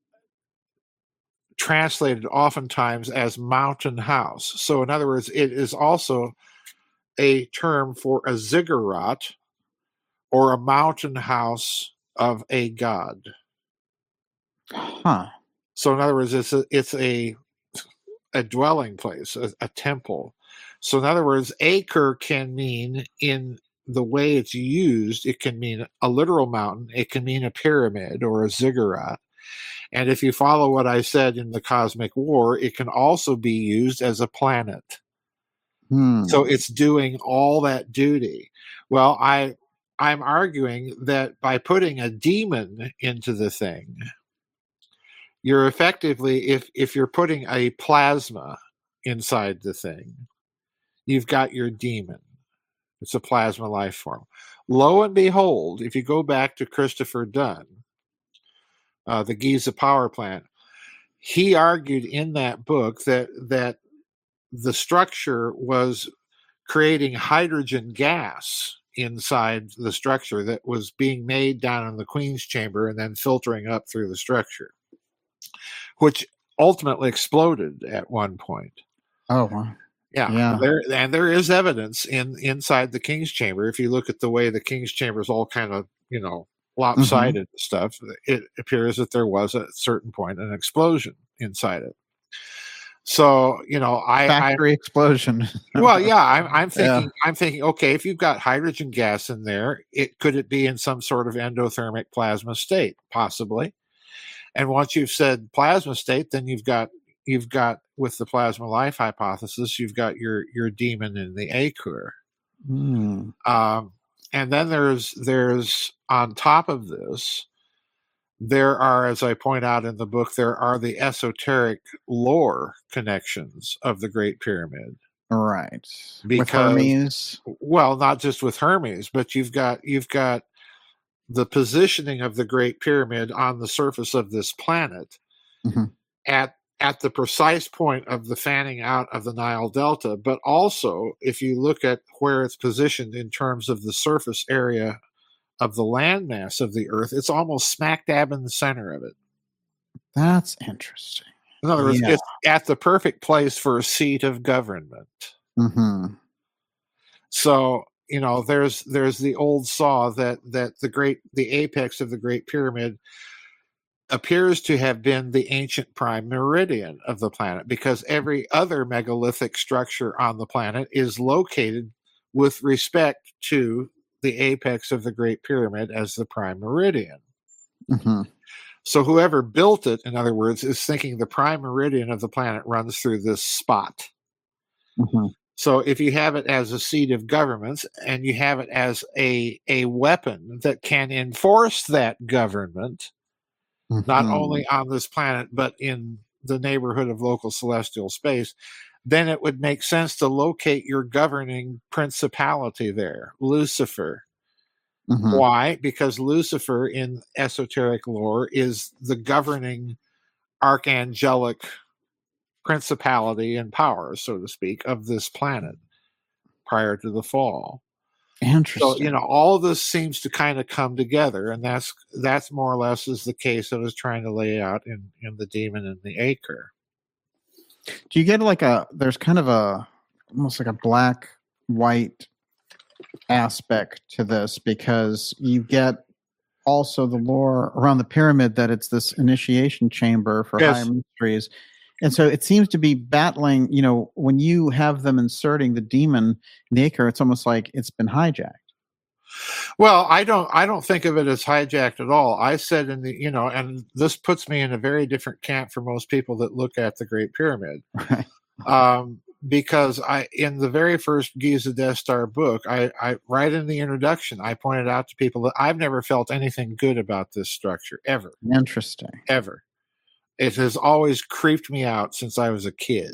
Speaker 3: translated oftentimes as mountain house. So in other words, it is also a term for a ziggurat or a mountain house of a god.
Speaker 2: Huh.
Speaker 3: So in other words, it's a, it's a, a dwelling place, a, a temple. So in other words, acre can mean, in the way it's used, it can mean a literal mountain, it can mean a pyramid or a ziggurat. And if you follow what I said in the Cosmic War, it can also be used as a planet.
Speaker 2: Hmm.
Speaker 3: So it's doing all that duty. Well, I I'm arguing that by putting a demon into the thing, you're effectively, if if you're putting a plasma inside the thing, you've got your demon. It's a plasma life form. Lo and behold, if you go back to Christopher Dunn, uh, the Giza power plant, he argued in that book that that the structure was creating hydrogen gas inside the structure that was being made down in the Queen's chamber and then filtering up through the structure, which ultimately exploded at one point.
Speaker 2: Oh, wow.
Speaker 3: Yeah,
Speaker 2: yeah.
Speaker 3: There, and there is evidence in inside the King's chamber. If you look at the way the King's chamber is all kind of, you know, lopsided mm-hmm. stuff, it appears that there was at a certain point an explosion inside it. So, you know, I
Speaker 2: factory
Speaker 3: I,
Speaker 2: explosion.
Speaker 3: Well, yeah, I'm, I'm thinking,
Speaker 2: yeah.
Speaker 3: I'm thinking, okay, if you've got hydrogen gas in there, it could it be in some sort of endothermic plasma state, possibly. And once you've said plasma state, then you've got you've got with the plasma life hypothesis, you've got your your demon in the acre.
Speaker 2: Mm.
Speaker 3: Um, and then there's there's on top of this, there are, as I point out in the book, there are the esoteric lore connections of the Great Pyramid.
Speaker 2: Right.
Speaker 3: Because,
Speaker 2: with Hermes?
Speaker 3: Well, not just with Hermes, but you've got you've got the positioning of the Great Pyramid on the surface of this planet
Speaker 2: mm-hmm.
Speaker 3: at at the precise point of the fanning out of the Nile Delta, but also if you look at where it's positioned in terms of the surface area of the landmass of the Earth, it's almost smack dab in the center of it.
Speaker 2: That's interesting.
Speaker 3: In other words,
Speaker 2: yeah.
Speaker 3: it's at the perfect place for a seat of government.
Speaker 2: Mm-hmm.
Speaker 3: So, you know, there's there's the old saw that that the great the apex of the Great Pyramid appears to have been the ancient prime meridian of the planet, because every other megalithic structure on the planet is located with respect to the apex of the Great Pyramid as the prime meridian.
Speaker 2: Mm-hmm.
Speaker 3: So whoever built it, in other words, is thinking the prime meridian of the planet runs through this spot.
Speaker 2: Mm-hmm.
Speaker 3: So if you have it as a seat of governments and you have it as a, a weapon that can enforce that government, mm-hmm. not only on this planet, but in the neighborhood of local celestial space, then it would make sense to locate your governing principality there, Lucifer. Mm-hmm. Why? Because Lucifer in esoteric lore is the governing archangelic principality and power, so to speak, of this planet prior to the fall.
Speaker 2: Interesting.
Speaker 3: So, you know, all of this seems to kind of come together, and that's that's more or less is the case I was trying to lay out in, in The Demon in the Acre.
Speaker 2: Do you get like a, there's kind of a, almost like a black, white aspect to this, because you get also the lore around the pyramid that it's this initiation chamber for yes. higher mysteries. And so it seems to be battling, you know, when you have them inserting the demon in the acre, it's almost like it's been hijacked.
Speaker 3: Well, I don't I don't think of it as hijacked at all. I said in the, you know, and this puts me in a very different camp for most people that look at the Great Pyramid.
Speaker 2: Right.
Speaker 3: Um, because I, in the very first Giza Death Star book, I, I, right in the introduction, I pointed out to people that I've never felt anything good about this structure, ever.
Speaker 2: Interesting.
Speaker 3: Ever. It has always creeped me out since I was a kid.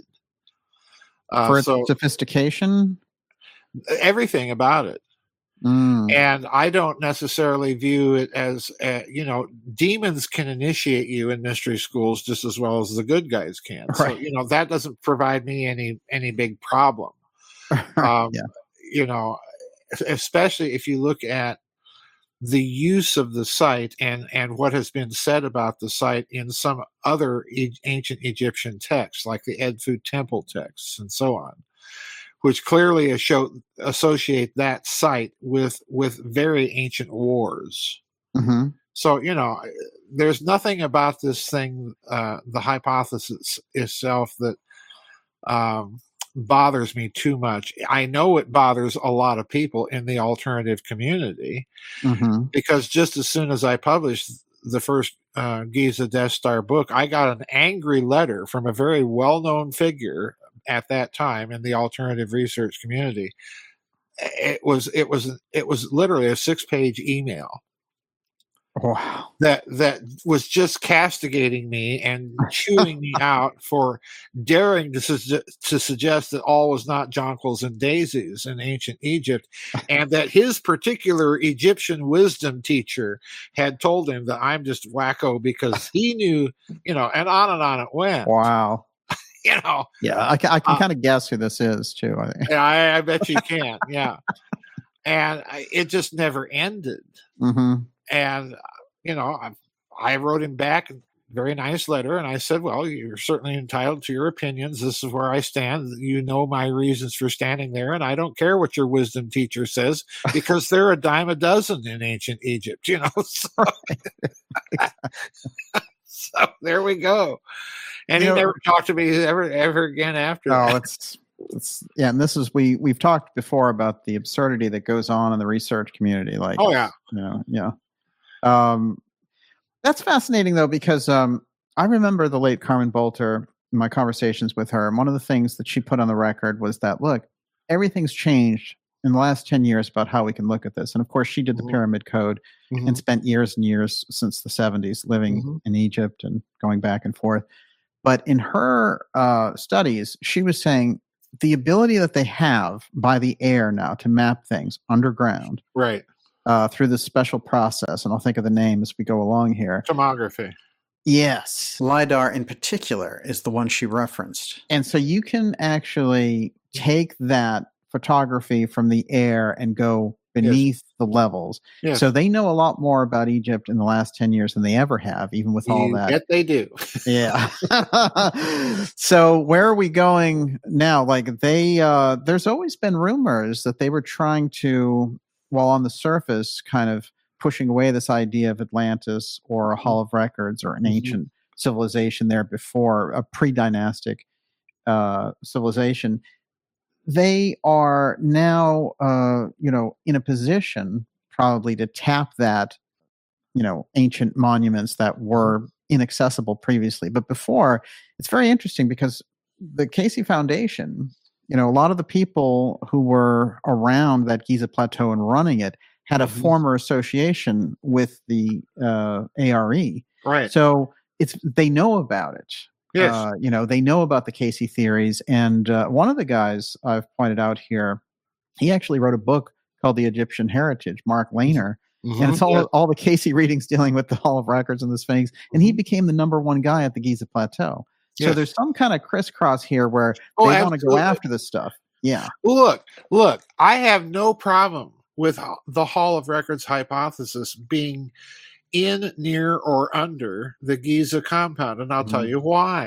Speaker 2: Uh, For its so, sophistication?
Speaker 3: Everything about it.
Speaker 2: Mm.
Speaker 3: And I don't necessarily view it as, uh, you know, demons can initiate you in mystery schools just as well as the good guys can. Right. So, you know, that doesn't provide me any, any big problem. Um,
Speaker 2: yeah.
Speaker 3: You know, especially if you look at the use of the site and, and what has been said about the site in some other e- ancient Egyptian texts, like the Edfu Temple texts and so on, which clearly show, associate that site with, with very ancient wars.
Speaker 2: Mm-hmm.
Speaker 3: So, you know, there's nothing about this thing, uh, the hypothesis itself, that um, bothers me too much. I know it bothers a lot of people in the alternative community,
Speaker 2: mm-hmm.
Speaker 3: because just as soon as I published the first uh, Giza Death Star book, I got an angry letter from a very well-known figure at that time in the alternative research community. It was it was it was literally a six-page email.
Speaker 2: Wow.
Speaker 3: That that was just castigating me and chewing me out for daring to, su- to suggest that all was not jonquils and daisies in ancient Egypt, and that his particular Egyptian wisdom teacher had told him that I'm just wacko because he knew, you know, and on and on it went.
Speaker 2: Wow.
Speaker 3: You know.
Speaker 2: Yeah, I can, I can
Speaker 3: uh,
Speaker 2: kind of guess who this is too. I think.
Speaker 3: Yeah, I, I bet you can. Yeah, and I, it just never ended.
Speaker 2: Mm-hmm.
Speaker 3: And, you know, I, I wrote him back a very nice letter, and I said, well, you're certainly entitled to your opinions. This is where I stand. You know my reasons for standing there, and I don't care what your wisdom teacher says, because they're a dime a dozen in ancient Egypt, you know. So, so there we go. And you he know, never talked to me ever ever again after
Speaker 2: oh,
Speaker 3: that.
Speaker 2: It's, it's, yeah, and this is, we, we've talked before about the absurdity that goes on in the research community. Like,
Speaker 3: oh, yeah.
Speaker 2: You know, yeah. Um, that's fascinating, though, because um, I remember the late Carmen Bolter, in my conversations with her, and one of the things that she put on the record was that, look, everything's changed in the last ten years about how we can look at this. And, of course, she did the mm-hmm. Pyramid Code mm-hmm. and spent years and years since the seventies living mm-hmm. in Egypt and going back and forth. But in her uh, studies, she was saying the ability that they have by the air now to map things underground.
Speaker 3: Right.
Speaker 2: Uh, through this special process, and I'll think of the name as we go along here.
Speaker 3: Tomography.
Speaker 2: Yes.
Speaker 1: LiDAR in particular is the one she referenced.
Speaker 2: And so you can actually take that photography from the air and go beneath yes. the levels.
Speaker 3: Yes.
Speaker 2: So they know a lot more about Egypt in the last ten years than they ever have, even with all
Speaker 3: you
Speaker 2: that.
Speaker 3: Bet they do.
Speaker 2: Yeah. So where are we going now? Like they, uh, there's always been rumors that they were trying to, while on the surface, kind of pushing away this idea of Atlantis or a Hall of Records or an mm-hmm. ancient civilization there before, a pre-dynastic uh, civilization. They are now, uh, you know, in a position probably to tap that, you know, ancient monuments that were inaccessible previously. But before, it's very interesting because the Casey Foundation, you know, a lot of the people who were around that Giza Plateau and running it had a mm-hmm. former association with the uh, A R E.
Speaker 3: Right.
Speaker 2: So it's they know about it.
Speaker 3: Yes.
Speaker 2: Uh, you know, they know about the Casey theories. And uh, one of the guys I've pointed out here, he actually wrote a book called The Egyptian Heritage, Mark Lehner. Mm-hmm. And it's all, yes. all the Casey readings dealing with the Hall of Records and the Sphinx. And he became the number one guy at the Giza Plateau. So yes. there's some kind of crisscross here where oh, they want to go after this stuff. Yeah.
Speaker 3: Look, look, I have no problem with the Hall of Records hypothesis being in, near, or under the Giza compound, and I'll mm-hmm. tell you why.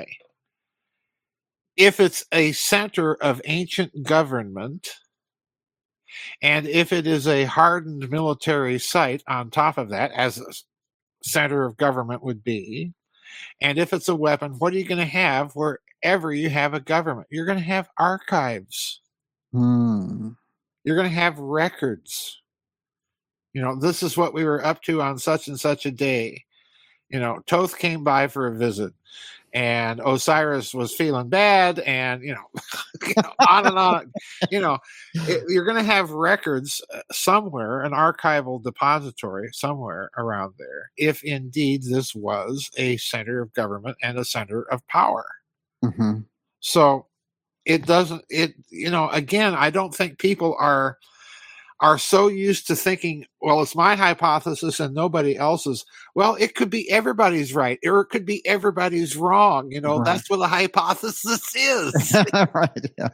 Speaker 3: If it's a center of ancient government, and if it is a hardened military site on top of that, as a center of government would be, and if it's a weapon, what are you going to have wherever you have a government? You're going to have archives.
Speaker 2: Hmm.
Speaker 3: You're going to have records. You know, this is what we were up to on such and such a day. You know, Thoth came by for a visit, and Osiris was feeling bad, and, you know, you know on and on. You know, it, you're going to have records somewhere, an archival depository somewhere around there, if indeed this was a center of government and a center of power.
Speaker 2: Mm-hmm.
Speaker 3: So it doesn't, it, you know, again, I don't think people are are so used to thinking, well, it's my hypothesis and nobody else's. Well, it could be everybody's right, or it could be everybody's wrong. You know, right. That's what a hypothesis is.
Speaker 2: Right. Yeah.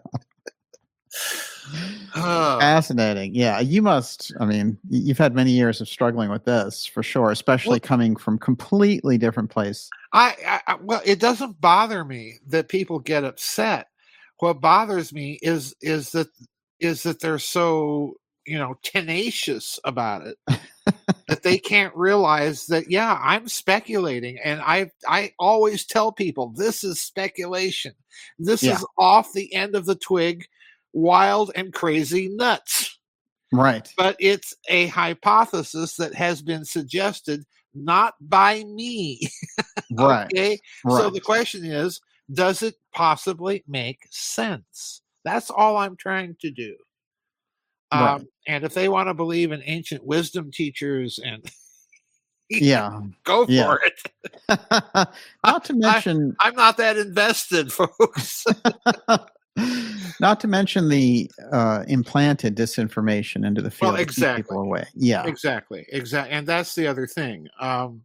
Speaker 2: uh, Fascinating. Yeah. You must, I mean, you've had many years of struggling with this for sure, especially well, coming from completely different place.
Speaker 3: I, I, well, it doesn't bother me that people get upset. What bothers me is, is that, is that they're so, you know, tenacious about it that they can't realize that, yeah, I'm speculating. And I, I always tell people this is speculation. This yeah. is off the end of the twig, wild and crazy nuts.
Speaker 2: Right.
Speaker 3: But it's a hypothesis that has been suggested not by me.
Speaker 2: Right.
Speaker 3: Okay.
Speaker 2: Right.
Speaker 3: So the question is, does it possibly make sense? That's all I'm trying to do. Um, right. And if they want to believe in ancient wisdom teachers, and
Speaker 2: yeah,
Speaker 3: go for
Speaker 2: yeah.
Speaker 3: it.
Speaker 2: Not to mention,
Speaker 3: I, I'm not that invested, folks.
Speaker 2: Not to mention the uh, implanted disinformation into the field
Speaker 3: well, exactly.
Speaker 2: to keep people away. Yeah,
Speaker 3: exactly, exactly. And that's the other thing. Um,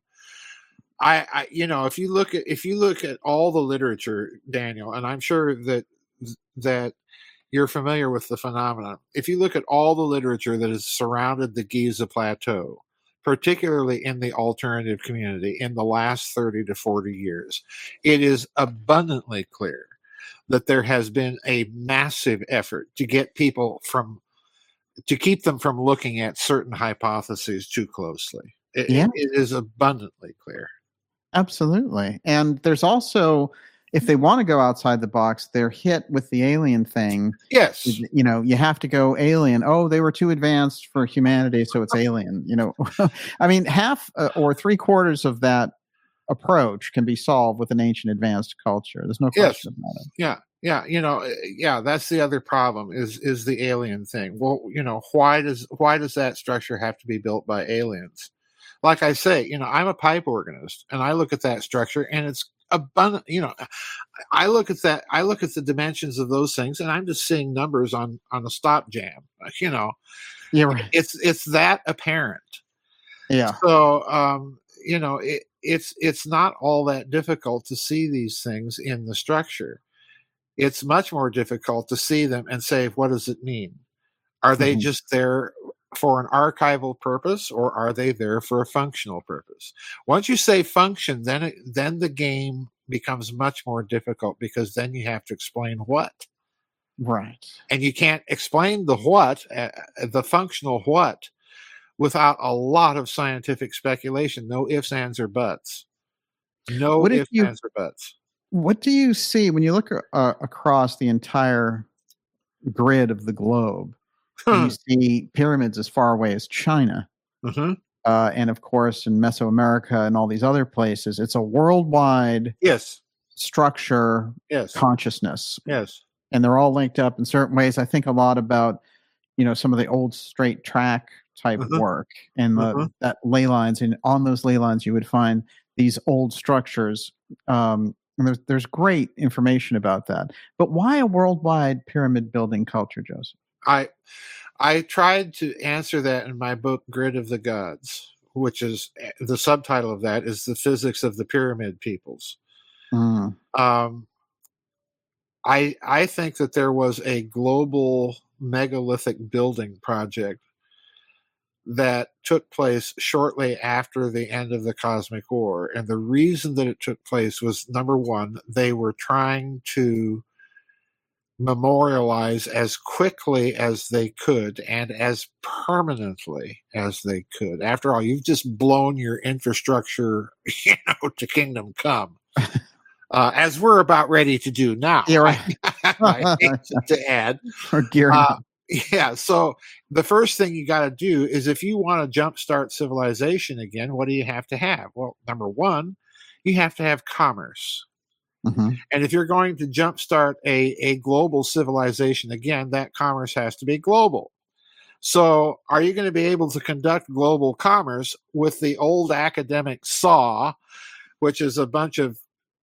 Speaker 3: I, I, you know, if you look at if you look at all the literature, Daniel, and I'm sure that that. You're familiar with the phenomenon. If you look at all the literature that has surrounded the Giza Plateau, particularly in the alternative community in the last thirty to forty years, it is abundantly clear that there has been a massive effort to get people from, to keep them from looking at certain hypotheses too closely. It,
Speaker 2: yeah.
Speaker 3: it is abundantly clear.
Speaker 2: Absolutely. And there's also, if they want to go outside the box, they're hit with the alien thing.
Speaker 3: Yes.
Speaker 2: You know, you have to go alien. Oh, they were too advanced for humanity, so it's alien. You know, I mean, half uh, or three quarters of that approach can be solved with an ancient advanced culture. There's no question
Speaker 3: yes.
Speaker 2: about it.
Speaker 3: Yeah. Yeah. You know, yeah, that's the other problem is, is the alien thing. Well, you know, why does, why does that structure have to be built by aliens? Like I say, you know, I'm a pipe organist and I look at that structure and it's abundant. You know, I look at that, I look at the dimensions of those things and I'm just seeing numbers on, on a stop jam, you know,
Speaker 2: yeah, right.
Speaker 3: it's, it's that apparent.
Speaker 2: Yeah.
Speaker 3: So, um, you know, it, it's, it's not all that difficult to see these things in the structure. It's much more difficult to see them and say, what does it mean? Are they mm-hmm. just there for an archival purpose, or are they there for a functional purpose? Once you say function, then it, then the game becomes much more difficult because then you have to explain what.
Speaker 2: Right.
Speaker 3: And you can't explain the what, uh, the functional what, without a lot of scientific speculation. No ifs, ands, or buts. No
Speaker 2: what
Speaker 3: ifs,
Speaker 2: you,
Speaker 3: ands, or buts.
Speaker 2: What do you see when you look uh, across the entire grid of the globe? You see pyramids as far away as China.
Speaker 3: Mm-hmm.
Speaker 2: Uh, and of course, in Mesoamerica and all these other places, it's a worldwide
Speaker 3: yes.
Speaker 2: structure,
Speaker 3: yes.
Speaker 2: consciousness.
Speaker 3: Yes.
Speaker 2: And they're all linked up in certain ways. I think a lot about, you know, some of the old straight track type mm-hmm. work and the, mm-hmm. that ley lines. And on those ley lines, you would find these old structures um, And there's there's great information about that. But why a worldwide pyramid building culture, Joseph?
Speaker 3: I I tried to answer that in my book, Grid of the Gods, which is the subtitle of that is The Physics of the Pyramid Peoples. Mm. Um, I I think that there was a global megalithic building project that took place shortly after the end of the Cosmic War. And the reason that it took place was, number one, they were trying to memorialize as quickly as they could and as permanently as they could. After all, you've just blown your infrastructure, you know, to kingdom come. Uh, as we're about ready to do now.
Speaker 2: Yeah, right.
Speaker 3: I, I hate to add.
Speaker 2: Or gearing
Speaker 3: uh,
Speaker 2: up.
Speaker 3: Yeah, so the first thing you got to do is if you want to jumpstart civilization again, what do you have to have? Well, number one, you have to have commerce. Mm-hmm. And if you're going to jumpstart a, a global civilization again, that commerce has to be global. So are you going to be able to conduct global commerce with the old academic saw, which is a bunch of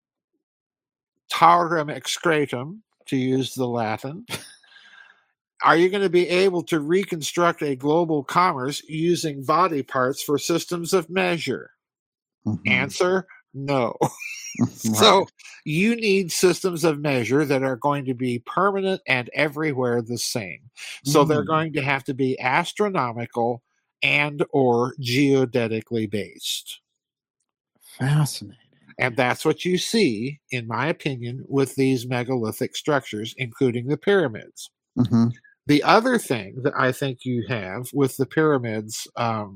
Speaker 3: taurum excretum, to use the Latin? Are you going to be able to reconstruct a global commerce using body parts for systems of measure? Mm-hmm. Answer, no. Right. So you need systems of measure that are going to be permanent and everywhere the same. So mm-hmm. they're going to have to be astronomical and or geodetically based.
Speaker 2: Fascinating.
Speaker 3: And that's what you see, in my opinion, with these megalithic structures, including the pyramids. Mm-hmm. The other thing that I think you have with the pyramids, um,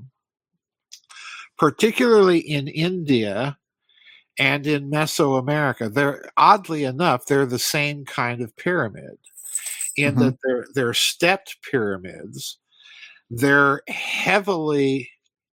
Speaker 3: particularly in India and in Mesoamerica, they're oddly enough, they're the same kind of pyramid in mm-hmm. that they're, they're stepped pyramids. They're heavily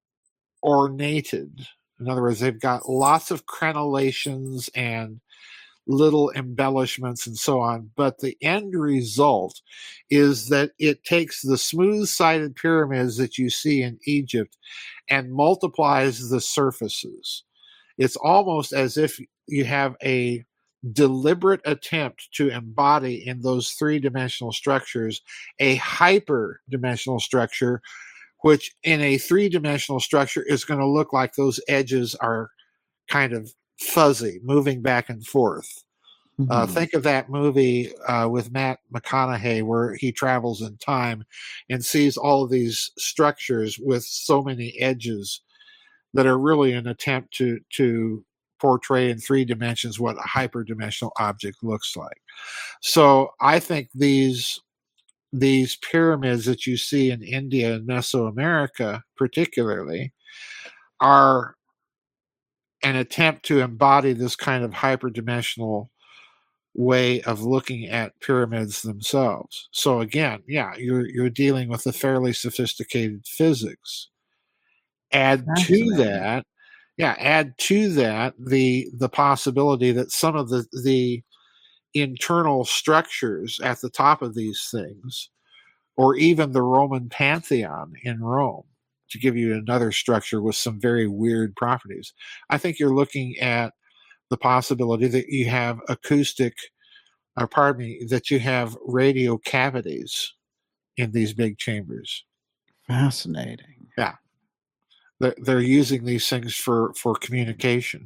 Speaker 3: ornated. In other words, they've got lots of crenellations and little embellishments and so on, but the end result is that it takes the smooth-sided pyramids that you see in Egypt and multiplies the surfaces. It's almost as if you have a deliberate attempt to embody in those three-dimensional structures a hyper-dimensional structure, which in a three-dimensional structure is going to look like those edges are kind of fuzzy, moving back and forth. Mm-hmm. Uh, think of that movie uh, with Matt McConaughey where he travels in time and sees all of these structures with so many edges that are really an attempt to to portray in three dimensions what a hyperdimensional object looks like. So I think these these pyramids that you see in India and Mesoamerica particularly are an attempt to embody this kind of hyperdimensional way of looking at pyramids themselves. So again, yeah, you're you're dealing with a fairly sophisticated physics. Add to that, yeah, add to that the the possibility that some of the the internal structures at the top of these things, or even the Roman Pantheon in Rome, to give you another structure with some very weird properties. I think you're looking at the possibility that you have acoustic, or pardon me, that you have radio cavities in these big chambers.
Speaker 2: Fascinating.
Speaker 3: Yeah. They're, they're using these things for, for communication.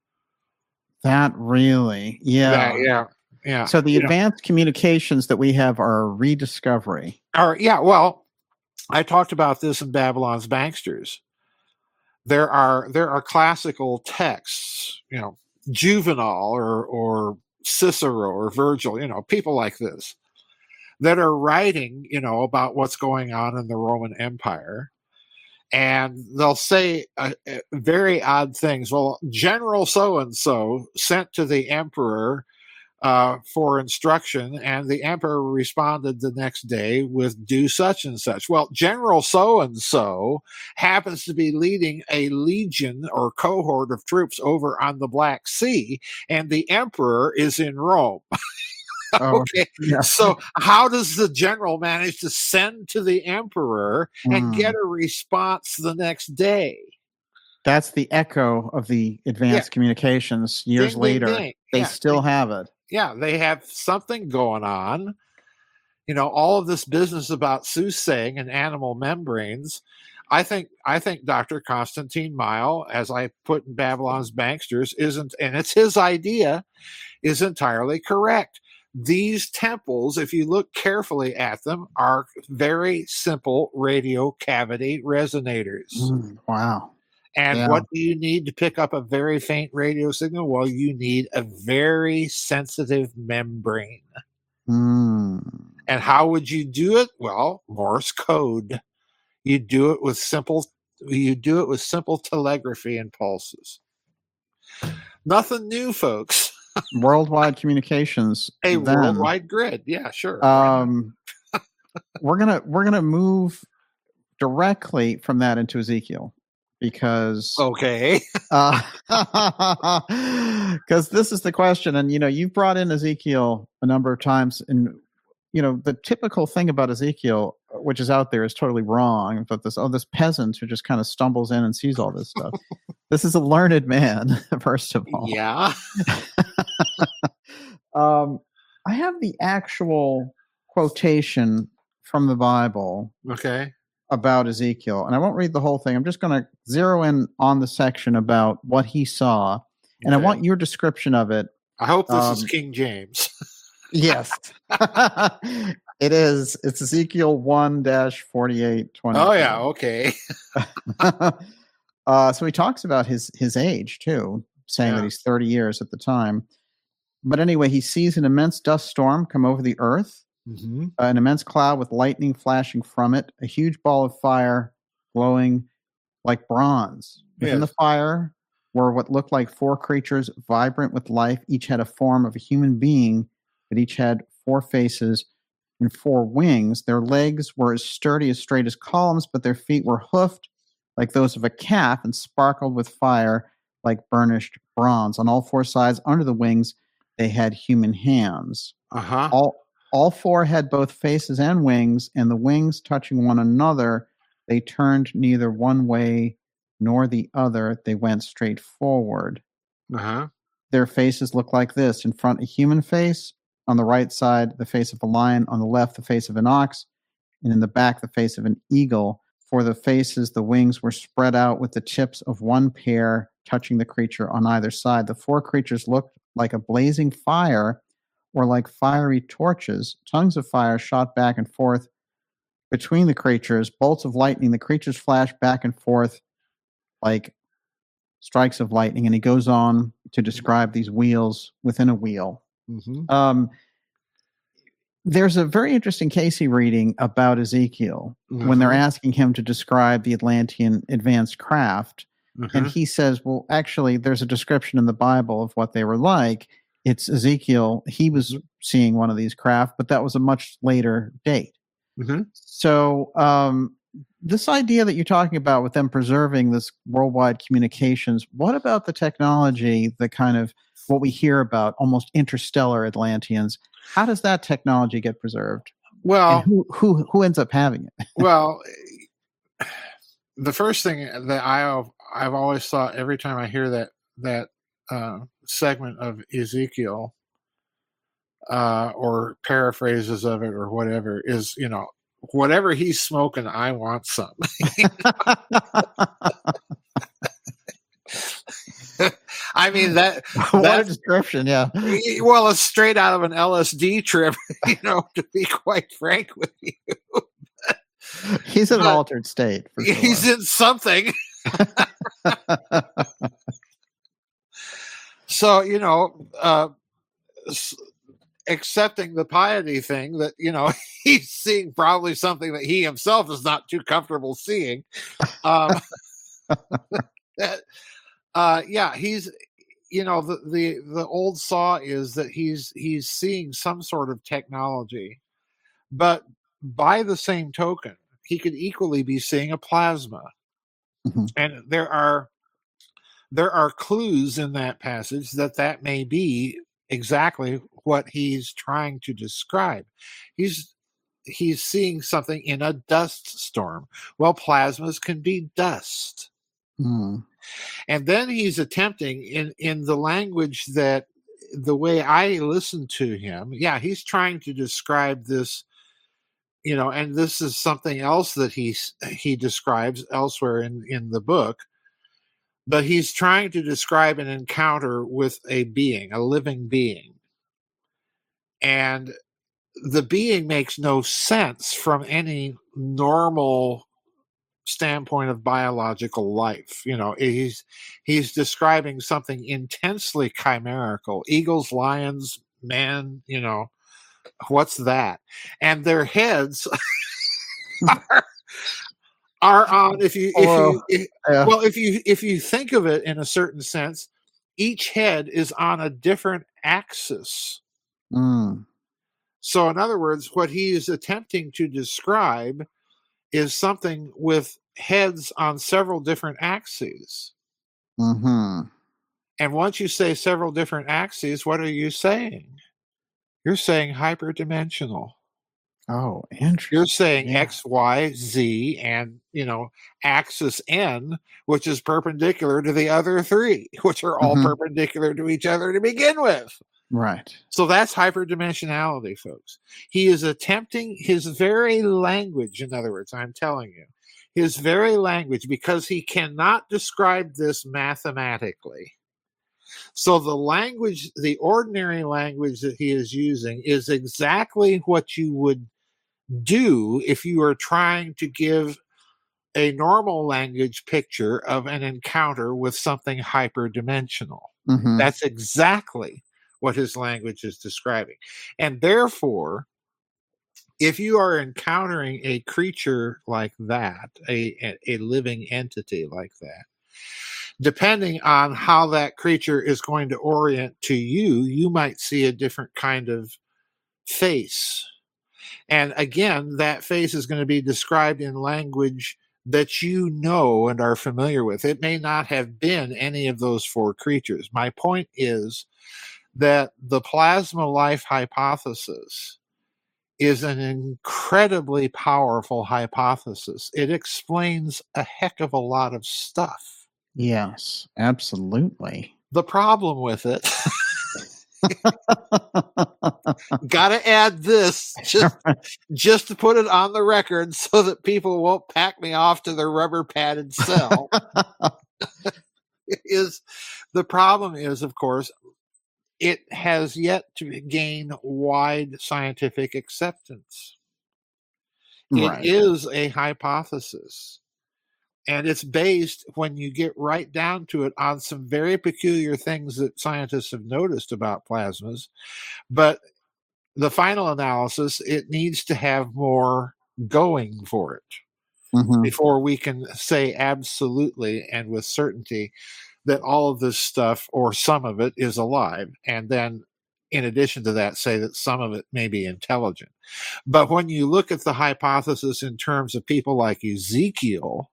Speaker 2: That really, yeah.
Speaker 3: Yeah, yeah, yeah.
Speaker 2: So the
Speaker 3: you
Speaker 2: advanced know. communications that we have are a rediscovery.
Speaker 3: Or, yeah, well, I talked about this in Babylon's Banksters. There are there are classical texts, you know, Juvenal or or Cicero or Virgil, you know, people like this, that are writing, you know, about what's going on in the Roman Empire. And they'll say uh, uh, very odd things. Well, General so-and-so sent to the emperor uh, for instruction, and the emperor responded the next day with do such and such. Well, General so-and-so happens to be leading a legion or cohort of troops over on the Black Sea, and the emperor is in Rome. Okay, yeah. So how does the general manage to send to the emperor and mm. get a response the next day?
Speaker 2: That's the echo of the advanced yeah. communications years
Speaker 3: ding,
Speaker 2: later.
Speaker 3: Ding, ding.
Speaker 2: They
Speaker 3: yeah,
Speaker 2: still
Speaker 3: they,
Speaker 2: have it.
Speaker 3: Yeah, they have something going on. You know, all of this business about soothsaying and animal membranes. I think I think Doctor Constantine Miles, as I put in Babylon's Banksters, isn't, and it's his idea, is entirely correct. These temples, if you look carefully at them, are very simple radio cavity resonators.
Speaker 2: Mm, wow.
Speaker 3: And
Speaker 2: yeah.
Speaker 3: what do you need to pick up a very faint radio signal? Well, you need a very sensitive membrane.
Speaker 2: Mm.
Speaker 3: And how would you do it? Well, Morse code. You do it with simple you do it with simple telegraphy and pulses. Nothing new, folks.
Speaker 2: Worldwide communications.
Speaker 3: A
Speaker 2: then,
Speaker 3: worldwide grid. Yeah, sure.
Speaker 2: Um we're gonna we're gonna move directly from that into Ezekiel. Because
Speaker 3: okay,
Speaker 2: because uh, this is the question, and you know you've brought in Ezekiel a number of times, and you know the typical thing about Ezekiel, which is out there, is totally wrong. But this oh this peasant who just kind of stumbles in and sees all this stuff. This is a learned man, first of all.
Speaker 3: Yeah.
Speaker 2: um, I have the actual quotation from the Bible.
Speaker 3: Okay.
Speaker 2: About Ezekiel, and I won't read the whole thing. I'm just going to zero in on the section about what he saw, and okay. I want your description of it.
Speaker 3: I hope this
Speaker 2: um,
Speaker 3: is King James.
Speaker 2: Yes, it is. It's Ezekiel one dash forty-eight twenty.
Speaker 3: Oh yeah, okay.
Speaker 2: uh, so he talks about his his age too, saying yeah. that he's thirty years at the time. But anyway, he sees an immense dust storm come over the earth.
Speaker 3: Mm-hmm.
Speaker 2: Uh, an immense cloud with lightning flashing from it, a huge ball of fire glowing like bronze. Within yes. the fire were what looked like four creatures vibrant with life. Each had a form of a human being, but each had four faces and four wings. Their legs were as sturdy as straight as columns, but their feet were hoofed like those of a calf and sparkled with fire like burnished bronze. On all four sides, under the wings, they had human hands.
Speaker 3: Uh-huh.
Speaker 2: All All four had both faces and wings, and the wings touching one another, they turned neither one way nor the other. They went straight forward.
Speaker 3: Uh-huh.
Speaker 2: Their faces looked like this. In front, a human face. On the right side, the face of a lion. On the left, the face of an ox. And in the back, the face of an eagle. For the faces, the wings were spread out with the tips of one pair touching the creature on either side. The four creatures looked like a blazing fire, or like fiery torches. Tongues of fire shot back and forth between the creatures. Bolts of lightning. The creatures flashed back and forth like strikes of lightning. And he goes on to describe these wheels within a wheel.
Speaker 3: Mm-hmm.
Speaker 2: Um, there's a very interesting Casey reading about Ezekiel mm-hmm. when they're asking him to describe the Atlantean advanced craft. Mm-hmm. And he says, well, actually, there's a description in the Bible of what they were like. It's Ezekiel. He was seeing one of these craft, but that was a much later date.
Speaker 3: Mm-hmm.
Speaker 2: So um, this idea that you're talking about with them preserving this worldwide communications, what about the technology, the kind of what we hear about, almost interstellar Atlanteans? How does that technology get preserved?
Speaker 3: Well,
Speaker 2: and who, who, who ends up having it?
Speaker 3: Well, the first thing that I, I've always thought every time I hear that, that, Uh, segment of Ezekiel uh, or paraphrases of it or whatever is, you know, whatever he's smoking, I want some. I mean, that
Speaker 2: what a description, yeah.
Speaker 3: Well, it's straight out of an L S D trip, you know, to be quite frank with you.
Speaker 2: He's in an altered state. For sure.
Speaker 3: He's in something. So, you know, uh, accepting the piety thing that, you know, he's seeing probably something that he himself is not too comfortable seeing. Um, that, uh, yeah, he's, you know, the, the, the old saw is that he's, he's seeing some sort of technology, but by the same token, he could equally be seeing a plasma. Mm-hmm. And there are, There are clues in that passage that that may be exactly what he's trying to describe. He's he's seeing something in a dust storm. Well, plasmas can be dust.
Speaker 2: Mm.
Speaker 3: And then he's attempting in, in the language that the way I listen to him, yeah, he's trying to describe this, you know, and this is something else that he he describes elsewhere in in the book. But he's trying to describe an encounter with a being, a living being. And the being makes no sense from any normal standpoint of biological life. You know, he's he's describing something intensely chimerical. Eagles, lions, man, you know, what's that? And their heads are are on, if you, if you if, yeah. well, if you if you think of it in a certain sense, each head is on a different axis.
Speaker 2: Mm.
Speaker 3: So, in other words, what he is attempting to describe is something with heads on several different axes.
Speaker 2: Mm-hmm.
Speaker 3: And once you say several different axes, what are you saying? You're saying hyperdimensional.
Speaker 2: Oh, interesting.
Speaker 3: You're saying
Speaker 2: yeah.
Speaker 3: X, Y, Z, and, you know, axis N, which is perpendicular to the other three, which are all mm-hmm. perpendicular to each other to begin with.
Speaker 2: Right.
Speaker 3: So that's hyperdimensionality, folks. He is attempting his very language, in other words, I'm telling you, his very language, because he cannot describe this mathematically. So the language, the ordinary language that he is using is exactly what you would do if you were trying to give a normal language picture of an encounter with something hyperdimensional.
Speaker 2: Mm-hmm.
Speaker 3: That's exactly what his language is describing. And therefore, if you are encountering a creature like that, a, a, a living entity like that, depending on how that creature is going to orient to you, you might see a different kind of face. And again, that face is going to be described in language that you know and are familiar with. It may not have been any of those four creatures. My point is that the plasma life hypothesis is an incredibly powerful hypothesis. It explains a heck of a lot of stuff.
Speaker 2: Yes, absolutely.
Speaker 3: The problem with it, gotta add this just, just to put it on the record so that people won't pack me off to their rubber padded cell, is the problem is, of course, it has yet to gain wide scientific acceptance. Right. It is a hypothesis. And it's based, when you get right down to it, on some very peculiar things that scientists have noticed about plasmas. But the final analysis, it needs to have more going for it mm-hmm. before we can say absolutely and with certainty that all of this stuff, or some of it, is alive. And then, in addition to that, say that some of it may be intelligent. But when you look at the hypothesis in terms of people like Ezekiel,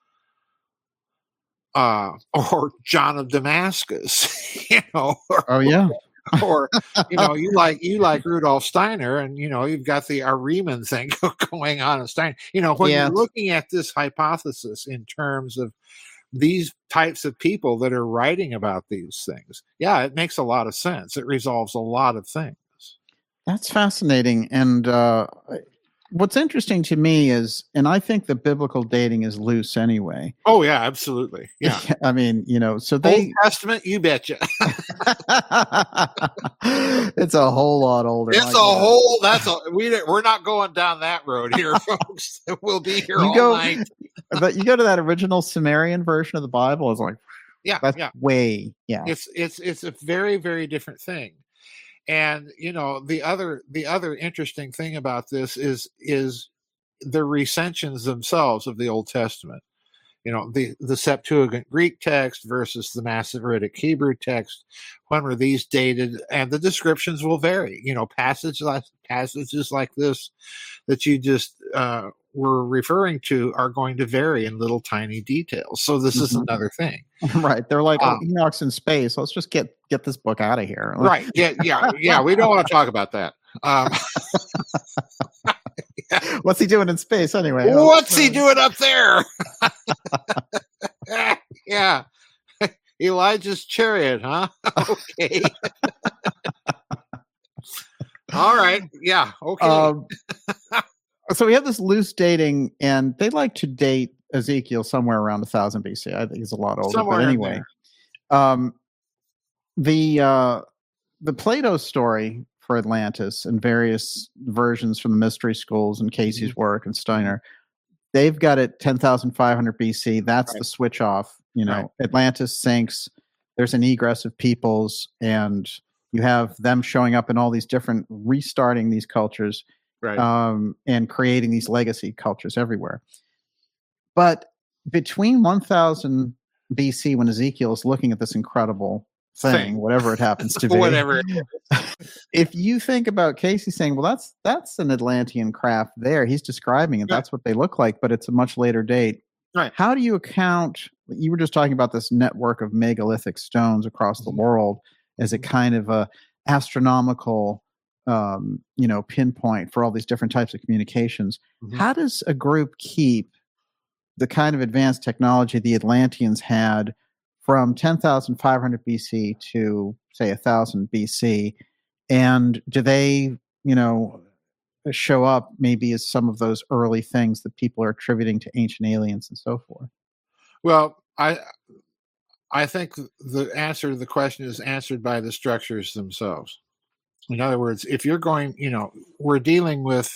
Speaker 3: uh, or John of Damascus, you know, or,
Speaker 2: oh yeah,
Speaker 3: or you know, you like you like Rudolf Steiner, and you know, you've got the Ariman thing going on in Steiner. You know, when yeah. you're looking at this hypothesis in terms of these types of people that are writing about these things, yeah, it makes a lot of sense. It resolves a lot of things.
Speaker 2: That's fascinating. And uh, what's interesting to me is, and I think the biblical dating is loose anyway.
Speaker 3: Oh yeah, absolutely. Yeah.
Speaker 2: I mean, you know, so they
Speaker 3: Old Testament, you betcha.
Speaker 2: It's a whole lot older.
Speaker 3: It's a whole, that's a, we, we're not going down that road here, folks. We'll be here you all
Speaker 2: go,
Speaker 3: night.
Speaker 2: But you go to that original Sumerian version of the Bible, it's like,
Speaker 3: yeah,
Speaker 2: that's
Speaker 3: yeah.
Speaker 2: way, yeah.
Speaker 3: It's, it's, it's a very, very different thing. And, you know, the other the other interesting thing about this is is the recensions themselves of the Old Testament. You know, the, the Septuagint Greek text versus the Masoretic Hebrew text. When were these dated? And the descriptions will vary. You know, passages like, passages like this that you just uh, were referring to are going to vary in little tiny details. So this mm-hmm. is another thing.
Speaker 2: Right. They're like,
Speaker 3: um,
Speaker 2: oh, Enoch's in space. Let's just get, get this book out of here.
Speaker 3: Right. Yeah. Yeah. Yeah. We don't want to talk about that. Um,
Speaker 2: yeah. What's he doing in space anyway?
Speaker 3: What's he doing up there? Yeah. Elijah's chariot, huh? Okay. All right. Yeah. Okay. Um,
Speaker 2: so we have this loose dating, and they like to date Ezekiel somewhere around one thousand B C. I think he's a lot older.
Speaker 3: Somewhere
Speaker 2: but anyway, um, the uh, the Plato story for Atlantis and various versions from the mystery schools and Casey's mm-hmm. work and Steiner, they've got it ten thousand five hundred B C. That's right. The switch off. You know, right. Atlantis sinks. There's an egress of peoples, and you have them showing up in all these different, restarting these cultures,
Speaker 3: right.
Speaker 2: um, and creating these legacy cultures everywhere. But between one thousand B C, when Ezekiel is looking at this incredible thing, thing. whatever it happens to be,
Speaker 3: whatever it is.
Speaker 2: If you think about Casey saying, well, that's that's an Atlantean craft there, he's describing it, right. That's what they look like, but it's a much later date.
Speaker 3: Right.
Speaker 2: How do you account, you were just talking about this network of megalithic stones across the world as a kind of a astronomical, um, you know, pinpoint for all these different types of communications. Mm-hmm. How does a group keep the kind of advanced technology the Atlanteans had from ten thousand five hundred B C to, say, one thousand B C? And do they, you know, show up maybe as some of those early things that people are attributing to ancient aliens and so forth?
Speaker 3: Well, I I think the answer to the question is answered by the structures themselves. In other words, if you're going, you know, we're dealing with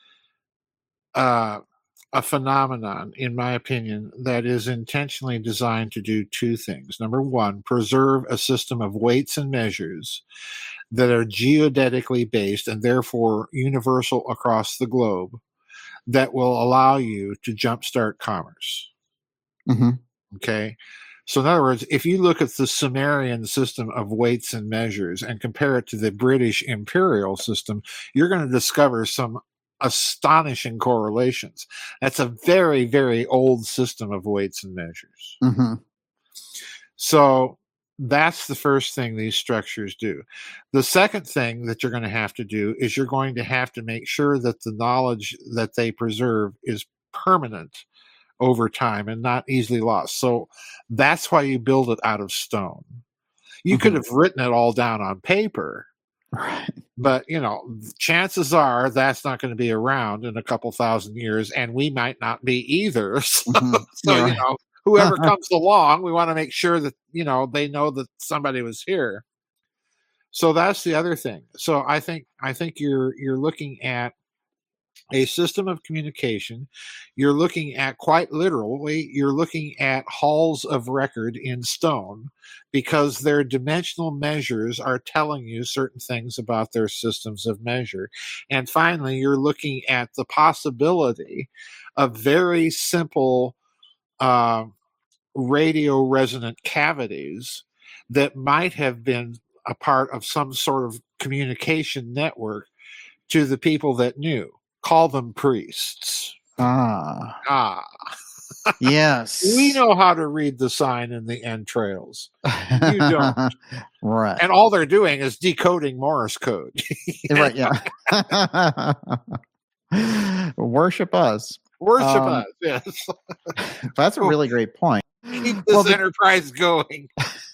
Speaker 3: uh, a phenomenon, in my opinion, that is intentionally designed to do two things. Number one, preserve a system of weights and measures that are geodetically based and therefore universal across the globe, that will allow you to jumpstart commerce.
Speaker 2: Mm-hmm.
Speaker 3: Okay. So in other words, if you look at the Sumerian system of weights and measures and compare it to the British imperial system, you're going to discover some astonishing correlations. That's a very, very old system of weights and measures.
Speaker 2: Mm-hmm.
Speaker 3: So that's the first thing these structures do. The second thing that you're going to have to do is you're going to have to make sure that the knowledge that they preserve is permanent over time and not easily lost. So that's why you build it out of stone. You mm-hmm. could have written it all down on paper,
Speaker 2: right.
Speaker 3: But, you know, chances are that's not going to be around in a couple thousand years, and we might not be either. So,
Speaker 2: mm-hmm.
Speaker 3: so
Speaker 2: yeah.
Speaker 3: you know, whoever comes along, we want to make sure that, you know, they know that somebody was here. So that's the other thing. So I think I think you're you're looking at a system of communication. You're looking at, quite literally, you're looking at halls of record in stone, because their dimensional measures are telling you certain things about their systems of measure. And finally, you're looking at the possibility of very simple uh, radio resonant cavities that might have been a part of some sort of communication network to the people that knew. Call them priests.
Speaker 2: Ah.
Speaker 3: Ah.
Speaker 2: Yes.
Speaker 3: We know how to read the sign in the entrails. You don't.
Speaker 2: Right.
Speaker 3: And all they're doing is decoding Morse code.
Speaker 2: Right, yeah. Worship us.
Speaker 3: Worship um, us, yes.
Speaker 2: That's a really great point.
Speaker 3: Keep this well, the, enterprise going.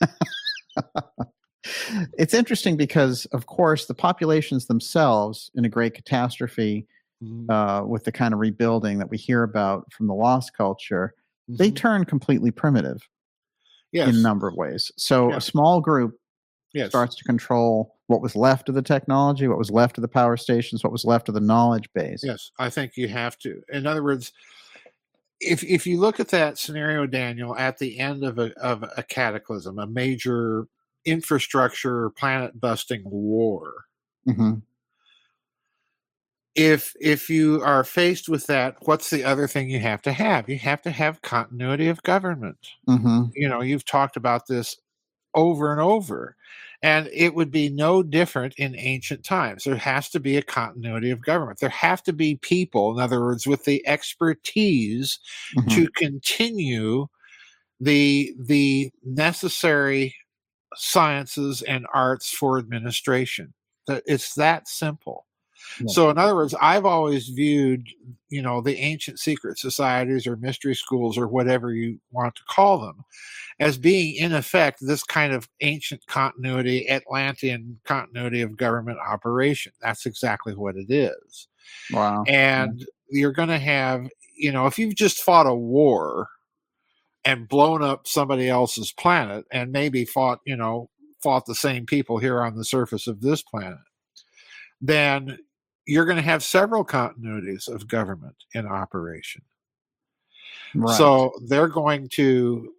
Speaker 2: It's interesting because, of course, the populations themselves in a great catastrophe, mm-hmm. uh, with the kind of rebuilding that we hear about from the lost culture, mm-hmm. they turn completely primitive
Speaker 3: yes.
Speaker 2: in a number of ways. So
Speaker 3: yes.
Speaker 2: a small group
Speaker 3: yes.
Speaker 2: starts to control what was left of the technology, what was left of the power stations, what was left of the knowledge base.
Speaker 3: Yes, I think you have to. In other words, if if you look at that scenario, Daniel, at the end of a of a cataclysm, a major infrastructure planet busting war,
Speaker 2: mm-hmm.
Speaker 3: if if you are faced with that, what's the other thing you have to have? You have to have continuity of government.
Speaker 2: Mm-hmm.
Speaker 3: You know, you've talked about this over and over, and it would be no different in ancient times. There has to be a continuity of government. There have to be people, in other words, with the expertise mm-hmm. to continue the the necessary sciences and arts for administration. That it's that simple. Yeah. So in other words, I've always viewed, you know, the ancient secret societies or mystery schools or whatever you want to call them as being, in effect, this kind of ancient continuity, Atlantean continuity of government operation. That's exactly what it is.
Speaker 2: Wow.
Speaker 3: And yeah. you're going to have, you know, if you've just fought a war and blown up somebody else's planet and maybe fought, you know, fought the same people here on the surface of this planet, then you're going to have several continuities of government in operation. Right. So they're going to,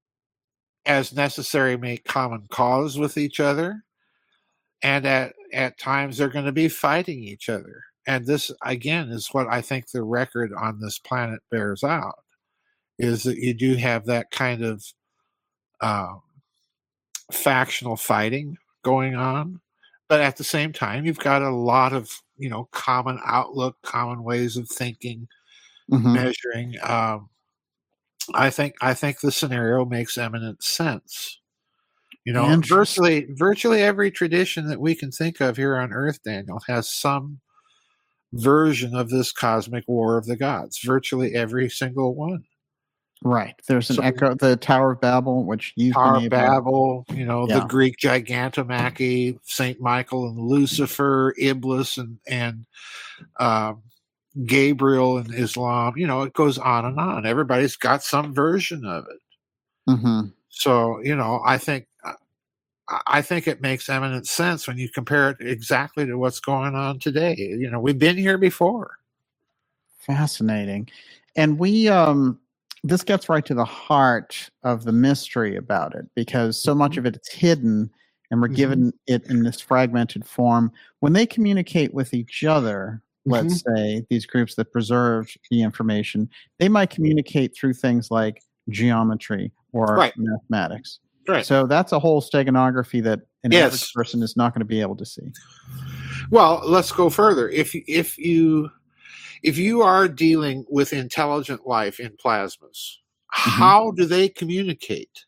Speaker 3: as necessary, make common cause with each other. And at, at times they're going to be fighting each other. And this, again, is what I think the record on this planet bears out, is that you do have that kind of um, factional fighting going on. But at the same time, you've got a lot of, you know, common outlook, common ways of thinking, mm-hmm. measuring. Um, I think I think the scenario makes eminent sense. You know, virtually virtually every tradition that we can think of here on Earth, Daniel, has some version of this cosmic war of the gods. Virtually every single one.
Speaker 2: Right. There's an so, echo, the Tower of Babel, which you
Speaker 3: Tower of Babel, you know, yeah. the Greek Gigantomachy, Saint Michael and Lucifer, Iblis and and uh, Gabriel and Islam. You know, it goes on and on. Everybody's got some version of it.
Speaker 2: Mm-hmm.
Speaker 3: So, you know, I think I think it makes eminent sense when you compare it exactly to what's going on today. You know, we've been here before.
Speaker 2: Fascinating, and we. um This gets right to the heart of the mystery about it, because so much of it is hidden and we're mm-hmm. given it in this fragmented form. When they communicate with each other, let's mm-hmm. say, these groups that preserved the information, they might communicate through things like geometry or
Speaker 3: right.
Speaker 2: mathematics.
Speaker 3: Right.
Speaker 2: So that's a whole steganography that an
Speaker 3: yes.
Speaker 2: average person is not going to be able to see.
Speaker 3: Well, let's go further. If if you... If you are dealing with intelligent life in plasmas, mm-hmm. how do they communicate?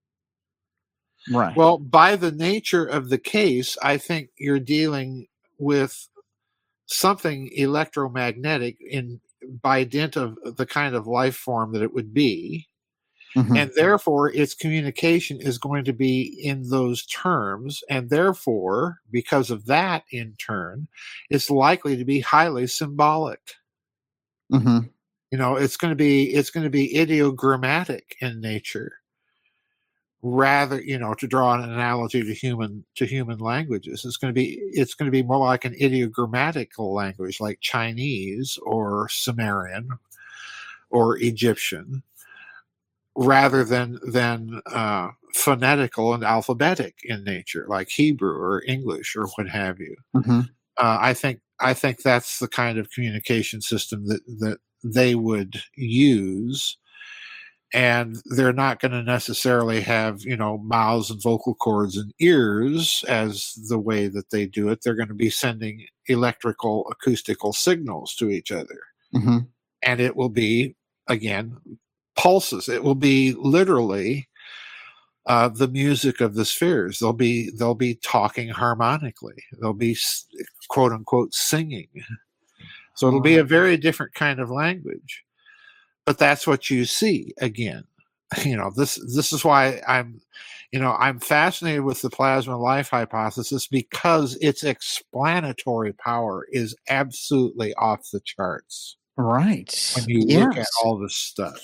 Speaker 2: Right.
Speaker 3: Well, by the nature of the case, I think you're dealing with something electromagnetic in by dint of the kind of life form that it would be. Mm-hmm. And therefore, its communication is going to be in those terms. And therefore, because of that, in turn, it's likely to be highly symbolic.
Speaker 2: Mm-hmm.
Speaker 3: You know, it's going to be it's going to be ideogrammatic in nature, rather, you know, to draw an analogy to human to human languages. It's going to be it's going to be more like an ideogrammatical language, like Chinese or Sumerian or Egyptian, rather than than uh, phonetical and alphabetic in nature, like Hebrew or English or what have you.
Speaker 2: Mm-hmm.
Speaker 3: Uh, I think. I think that's the kind of communication system that, that they would use. And they're not going to necessarily have, you know, mouths and vocal cords and ears as the way that they do it. They're going to be sending electrical, acoustical signals to each other.
Speaker 2: Mm-hmm.
Speaker 3: And it will be, again, pulses. It will be literally Uh, the music of the spheres. They'll be they'll be talking harmonically. They'll be quote unquote singing. So it'll be a very different kind of language. But that's what you see again. You know, this this is why I'm you know, I'm fascinated with the plasma life hypothesis, because its explanatory power is absolutely off the charts.
Speaker 2: Right.
Speaker 3: When you yes. look at all this stuff.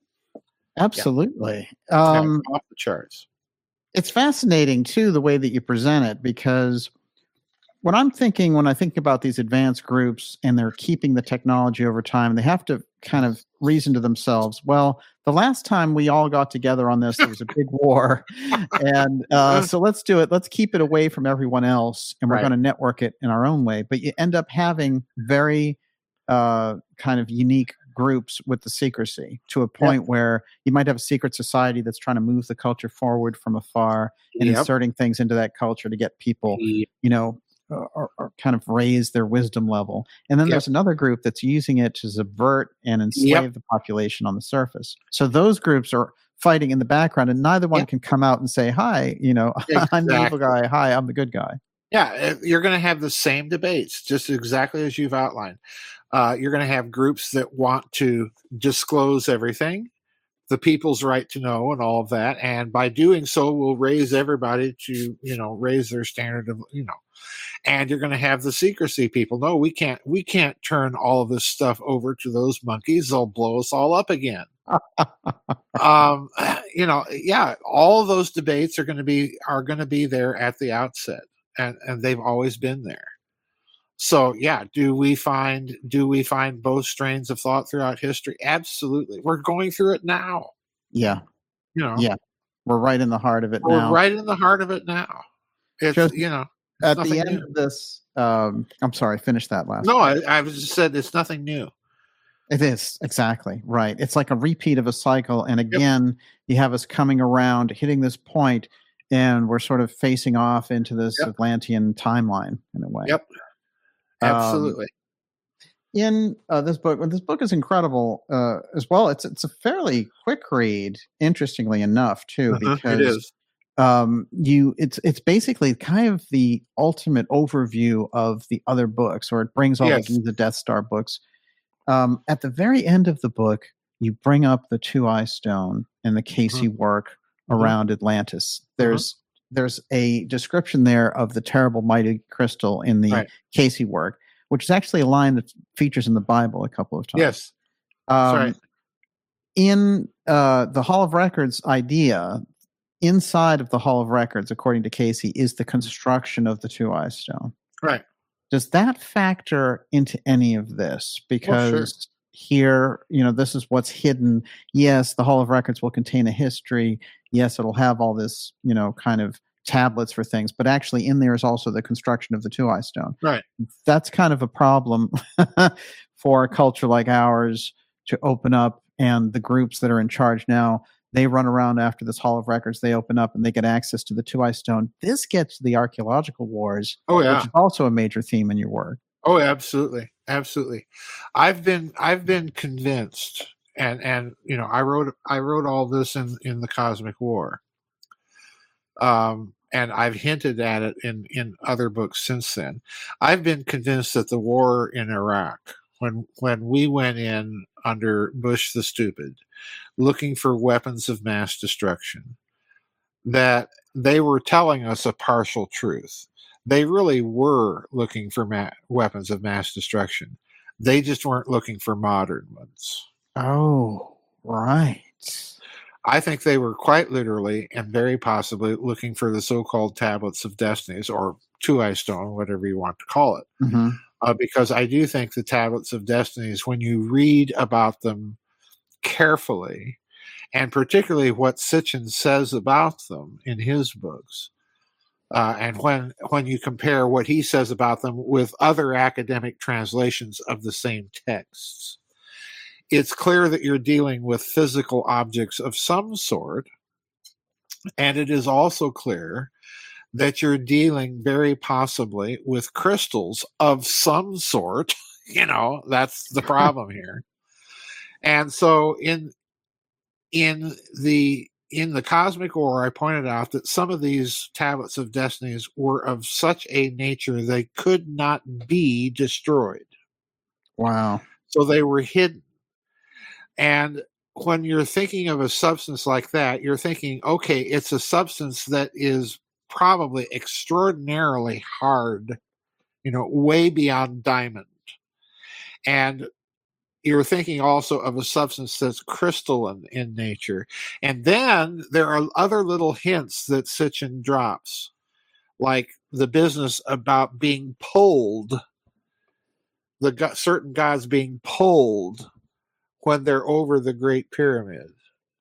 Speaker 2: Absolutely. Yeah. Um,
Speaker 3: off the charts.
Speaker 2: It's fascinating, too, the way that you present it, because what I'm thinking when I think about these advanced groups and they're keeping the technology over time, they have to kind of reason to themselves, well, the last time we all got together on this, there was a big war. And uh, so let's do it. Let's keep it away from everyone else. And we're right. going to network it in our own way. But you end up having very uh, kind of unique groups with the secrecy, to a point yep. where you might have a secret society that's trying to move the culture forward from afar and yep. inserting things into that culture to get people, yep. you know, or, or kind of raise their wisdom level. And then yep. there's another group that's using it to subvert and enslave yep. the population on the surface. So those groups are fighting in the background, and neither one yep. can come out and say, hi, you know, exactly. I'm the evil guy. Hi, I'm the good guy.
Speaker 3: Yeah, you're going to have the same debates, just exactly as you've outlined. Uh, you're going to have groups that want to disclose everything, the people's right to know, and all of that, and by doing so, will raise everybody to, you know, raise their standard of, you know. And you're going to have the secrecy people. No, we can't. We can't turn all of this stuff over to those monkeys. They'll blow us all up again. um, you know, yeah, all of those debates are going to be are going to be there at the outset, and and they've always been there. So yeah, do we find do we find both strains of thought throughout history? Absolutely. We're going through it now.
Speaker 2: Yeah.
Speaker 3: You know.
Speaker 2: Yeah. We're right in the heart of it
Speaker 3: we're
Speaker 2: now.
Speaker 3: We're right in the heart of it now. It's Just, you know.
Speaker 2: At the end new. of this, um, I'm sorry, finish that last.
Speaker 3: No, I, I just said it's nothing new.
Speaker 2: It is, exactly, right. It's like a repeat of a cycle. And again, yep. you have us coming around, hitting this point, and we're sort of facing off into this yep. Atlantean timeline in a way.
Speaker 3: Yep, absolutely.
Speaker 2: Um, in uh, this book, this book is incredible uh, as well. It's it's a fairly quick read, interestingly enough, too,
Speaker 3: uh-huh,
Speaker 2: because
Speaker 3: it is.
Speaker 2: Um, you, it's it's basically kind of the ultimate overview of the other books, or it brings all yes. the, the Death Star books. Um, at the very end of the book, you bring up the Two-Eye Stone and the Casey mm-hmm. work around mm-hmm. Atlantis. There's mm-hmm. there's a description there of the terrible mighty crystal in the right. Casey work, which is actually a line that features in the Bible a couple of times.
Speaker 3: Yes,
Speaker 2: um,
Speaker 3: right.
Speaker 2: In uh, the Hall of Records idea. Inside of the Hall of Records, according to Casey, is the construction of the Two-Eye Stone.
Speaker 3: Right.
Speaker 2: Does that factor into any of this? Because
Speaker 3: well, sure.
Speaker 2: here, you know, this is what's hidden. Yes, the Hall of Records will contain a history. Yes, it'll have all this, you know, kind of tablets for things. But actually in there is also the construction of the Two-Eye Stone.
Speaker 3: Right.
Speaker 2: That's kind of a problem for a culture like ours to open up. And the groups that are in charge now, they run around after this Hall of Records. They open up and they get access to the Two-Eye Stone. This gets to the archaeological wars,
Speaker 3: oh, yeah.
Speaker 2: which is also a major theme in your work.
Speaker 3: Oh, absolutely, absolutely. I've been I've been convinced, and and you know, I wrote I wrote all this in in the Cosmic War, um, and I've hinted at it in in other books since then. I've been convinced that the war in Iraq, when when we went in under Bush the Stupid, looking for weapons of mass destruction, that they were telling us a partial truth. They really were looking for ma- weapons of mass destruction. They just weren't looking for modern ones.
Speaker 2: Oh, right.
Speaker 3: I think they were quite literally and very possibly looking for the so-called Tablets of Destinies, or Two-Eye Stone, whatever you want to call it.
Speaker 2: Mm-hmm.
Speaker 3: Uh, because I do think the Tablets of Destinies, when you read about them carefully, and particularly what Sitchin says about them in his books, uh, and when when you compare what he says about them with other academic translations of the same texts, it's clear that you're dealing with physical objects of some sort, and it is also clear that you're dealing very possibly with crystals of some sort. You know, that's the problem here. And so in in the in the Cosmic War, I pointed out that some of these Tablets of Destinies were of such a nature they could not be destroyed.
Speaker 2: Wow.
Speaker 3: So they were hidden. And when you're thinking of a substance like that, you're thinking, okay, it's a substance that is probably extraordinarily hard, you know, way beyond diamond. And you're thinking also of a substance that's crystalline in nature. And then there are other little hints that Sitchin drops, like the business about being pulled, the go- certain gods being pulled when they're over the Great Pyramid.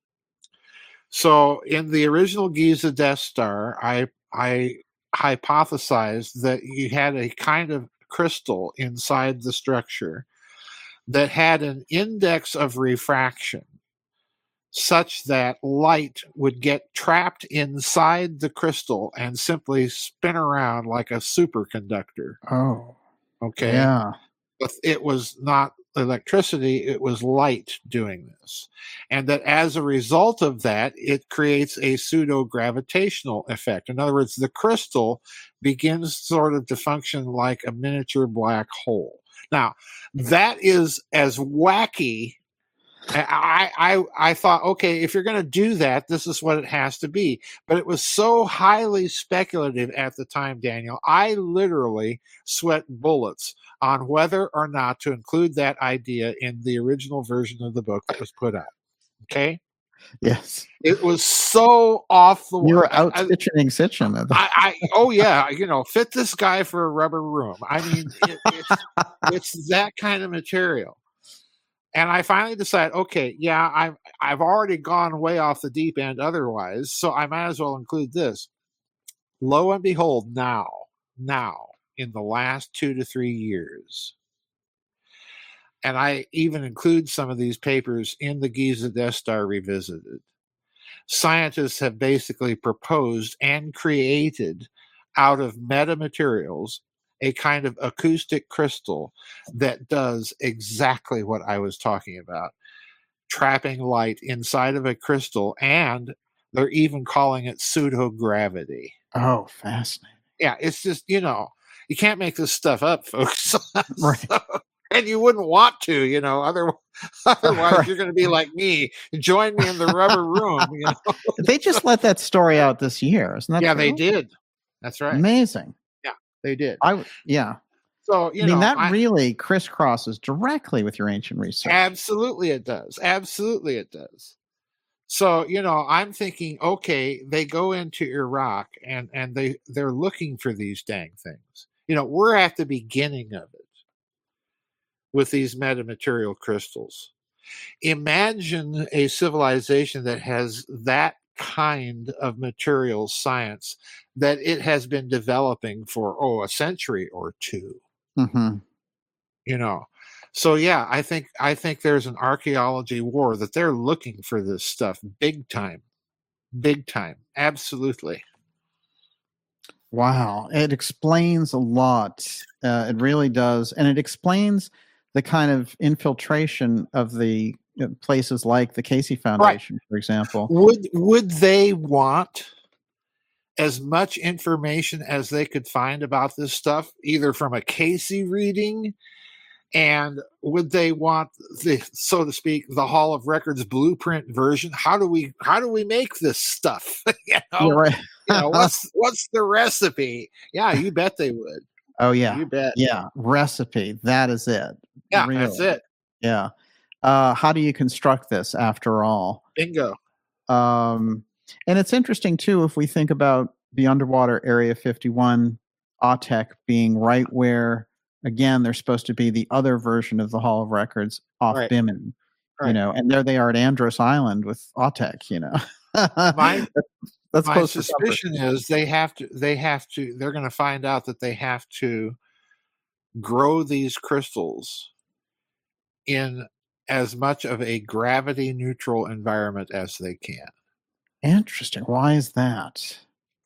Speaker 3: So in the original Giza Death Star, I I hypothesized that you had a kind of crystal inside the structure that had an index of refraction such that light would get trapped inside the crystal and simply spin around like a superconductor.
Speaker 2: Oh,
Speaker 3: okay.
Speaker 2: Yeah.
Speaker 3: but it was not electricity, it was light doing this. And that as a result of that, it creates a pseudo-gravitational effect. In other words, the crystal begins sort of to function like a miniature black hole. Now, that is as wacky. I, I, I thought, okay, if you're going to do that, this is what it has to be. But it was so highly speculative at the time, Daniel. I literally sweat bullets on whether or not to include that idea in the original version of the book that was put out. Okay?
Speaker 2: Yes.
Speaker 3: It was so off the wall.
Speaker 2: You were out stitching Sitchin.
Speaker 3: I, I, oh, yeah. You know, fit this guy for a rubber room. I mean, it, it's, it's that kind of material. And I finally decided, okay, yeah, I've, I've already gone way off the deep end otherwise, so I might as well include this. Lo and behold, now, now, in the last two to three years, and I even include some of these papers in the Giza Death Star Revisited, scientists have basically proposed and created out of metamaterials a kind of acoustic crystal that does exactly what I was talking about, trapping light inside of a crystal, and they're even calling it pseudogravity.
Speaker 2: Oh, fascinating.
Speaker 3: Yeah, it's just, you know, you can't make this stuff up, folks.
Speaker 2: Right.
Speaker 3: So, and you wouldn't want to, you know, otherwise, otherwise
Speaker 2: right.
Speaker 3: you're going to be like me. Join me in the rubber room. You know?
Speaker 2: They just let that story out this year, isn't that
Speaker 3: Yeah,
Speaker 2: true?
Speaker 3: they did. That's right.
Speaker 2: Amazing.
Speaker 3: They did.
Speaker 2: I yeah.
Speaker 3: So you
Speaker 2: I mean
Speaker 3: know,
Speaker 2: that
Speaker 3: I,
Speaker 2: really crisscrosses directly with your ancient research.
Speaker 3: Absolutely, it does. Absolutely, it does. So you know, I'm thinking, okay, they go into Iraq and and they they're looking for these dang things. You know, we're at the beginning of it with these metamaterial crystals. Imagine a civilization that has that kind of material science that it has been developing for oh a century or two.
Speaker 2: Mm-hmm.
Speaker 3: You know, so yeah, I think I think there's an archaeology war that they're looking for this stuff big time, big time, absolutely.
Speaker 2: Wow, it explains a lot. Uh, it really does, and it explains the kind of infiltration of the places like the Casey Foundation, right. for example.
Speaker 3: Would would they want as much information as they could find about this stuff, either from a Casey reading, and would they want the, so to speak, the Hall of Records blueprint version? How do we how do we make this stuff? you know,
Speaker 2: right.
Speaker 3: you know what's what's the recipe? Yeah, you bet they would.
Speaker 2: Oh yeah,
Speaker 3: you bet.
Speaker 2: Yeah, recipe. That is it.
Speaker 3: Yeah,
Speaker 2: really.
Speaker 3: That's it.
Speaker 2: Yeah. Uh, how do you construct this after all?
Speaker 3: Bingo.
Speaker 2: Um, and it's interesting too, if we think about the underwater Area fifty-one, Autech being right where, again, there's supposed to be the other version of the Hall of Records off
Speaker 3: right.
Speaker 2: Bimin,
Speaker 3: right.
Speaker 2: you know, and there they are at Andros Island with Autech, you know.
Speaker 3: my
Speaker 2: That's
Speaker 3: my suspicion is they have to, they have to, they're going to find out that they have to grow these crystals in as much of a gravity neutral environment as they can.
Speaker 2: Interesting. Why is that?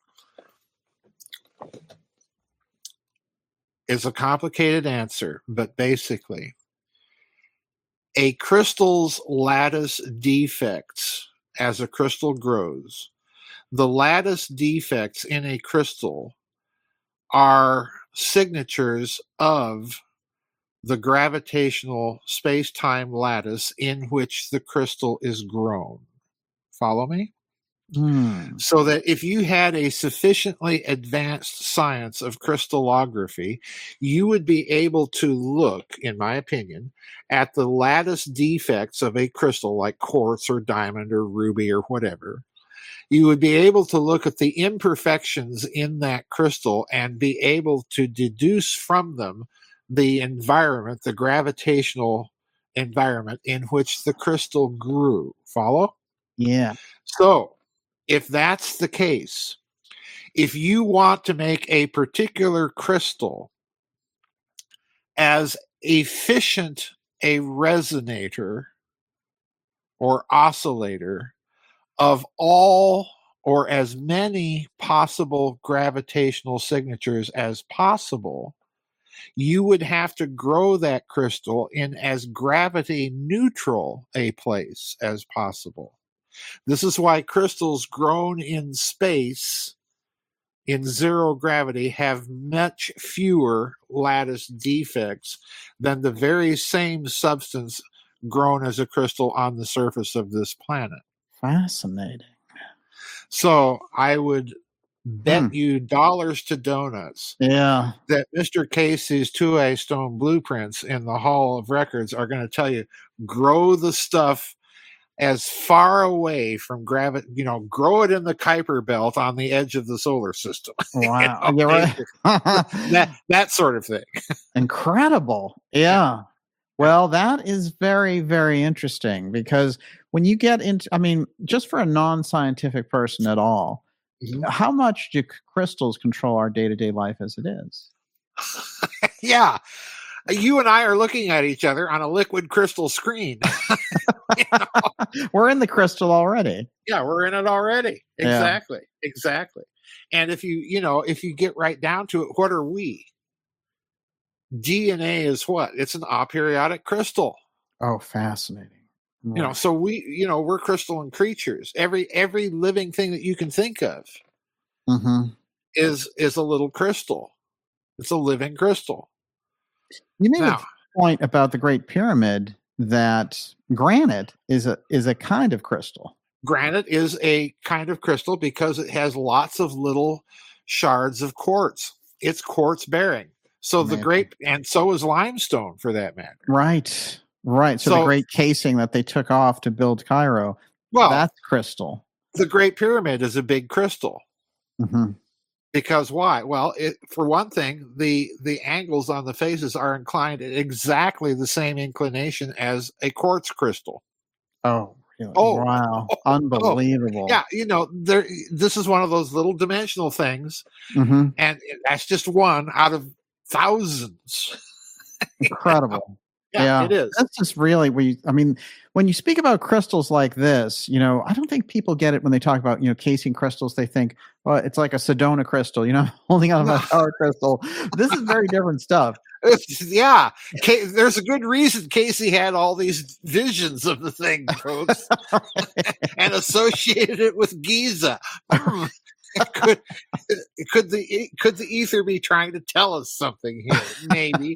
Speaker 3: It's a complicated answer, but basically, a crystal's lattice defects as a crystal grows, the lattice defects in a crystal are signatures of the gravitational space-time lattice in which the crystal is grown. Follow me?
Speaker 2: Mm.
Speaker 3: So that if you had a sufficiently advanced science of crystallography, you would be able to look, in my opinion, at the lattice defects of a crystal like quartz or diamond or ruby or whatever. You would be able to look at the imperfections in that crystal and be able to deduce from them the environment, the gravitational environment in which the crystal grew. Follow?
Speaker 2: Yeah.
Speaker 3: So, if that's the case, if you want to make a particular crystal as efficient a resonator or oscillator of all or as many possible gravitational signatures as possible, you would have to grow that crystal in as gravity neutral a place as possible. This is why crystals grown in space in zero gravity have much fewer lattice defects than the very same substance grown as a crystal on the surface of this planet.
Speaker 2: Fascinating.
Speaker 3: So I would bet
Speaker 2: Hmm.
Speaker 3: you dollars to donuts
Speaker 2: Yeah.
Speaker 3: that Mister Casey's two A stone blueprints in the Hall of Records are going to tell you, grow the stuff as far away from gravity, you know, grow it in the Kuiper belt on the edge of the solar system.
Speaker 2: Wow.
Speaker 3: You know,
Speaker 2: You're right.
Speaker 3: that, that sort of thing.
Speaker 2: Incredible. Yeah. Well, that is very, very interesting, because when you get into, I mean, just for a non-scientific person at all, mm-hmm. how much do crystals control our day-to-day life as it is?
Speaker 3: Yeah. You and I are looking at each other on a liquid crystal screen. You know?
Speaker 2: We're in the crystal already.
Speaker 3: Yeah, we're in it already. Exactly. Yeah. Exactly. And if you, you know, if you get right down to it, what are we? D N A is what? It's an aperiodic crystal.
Speaker 2: Oh, fascinating.
Speaker 3: Right. You know, so we, you know, we're crystalline creatures. Every every living thing that you can think of
Speaker 2: mm-hmm.
Speaker 3: is is a little crystal. It's a living crystal.
Speaker 2: You made now, a point about the Great Pyramid that granite is a is a kind of crystal.
Speaker 3: Granite is a kind of crystal because it has lots of little shards of quartz. It's quartz bearing. So Amazing. the great, and so is limestone for that matter.
Speaker 2: Right, right. So, so the great casing that they took off to build Cairo, well, that's crystal.
Speaker 3: The Great Pyramid is a big crystal.
Speaker 2: Mm-hmm.
Speaker 3: Because why? Well, it, for one thing, the the angles on the faces are inclined at exactly the same inclination as a quartz crystal.
Speaker 2: Oh, really? Oh, wow. Oh, unbelievable.
Speaker 3: Oh. Yeah, you know, there. This is one of those little dimensional things,
Speaker 2: mm-hmm.
Speaker 3: and that's just one out of thousands.
Speaker 2: Incredible.
Speaker 3: Yeah, yeah, it is.
Speaker 2: That's just really, we, I mean, when you speak about crystals like this, you know, I don't think people get it when they talk about, you know, casing crystals. They think, well, it's like a Sedona crystal, you know, holding on to a power crystal. This is very different stuff.
Speaker 3: Yeah. K- there's a good reason Casey had all these visions of the thing, folks, and associated it with Giza. could could the could the ether be trying to tell us something here? Maybe.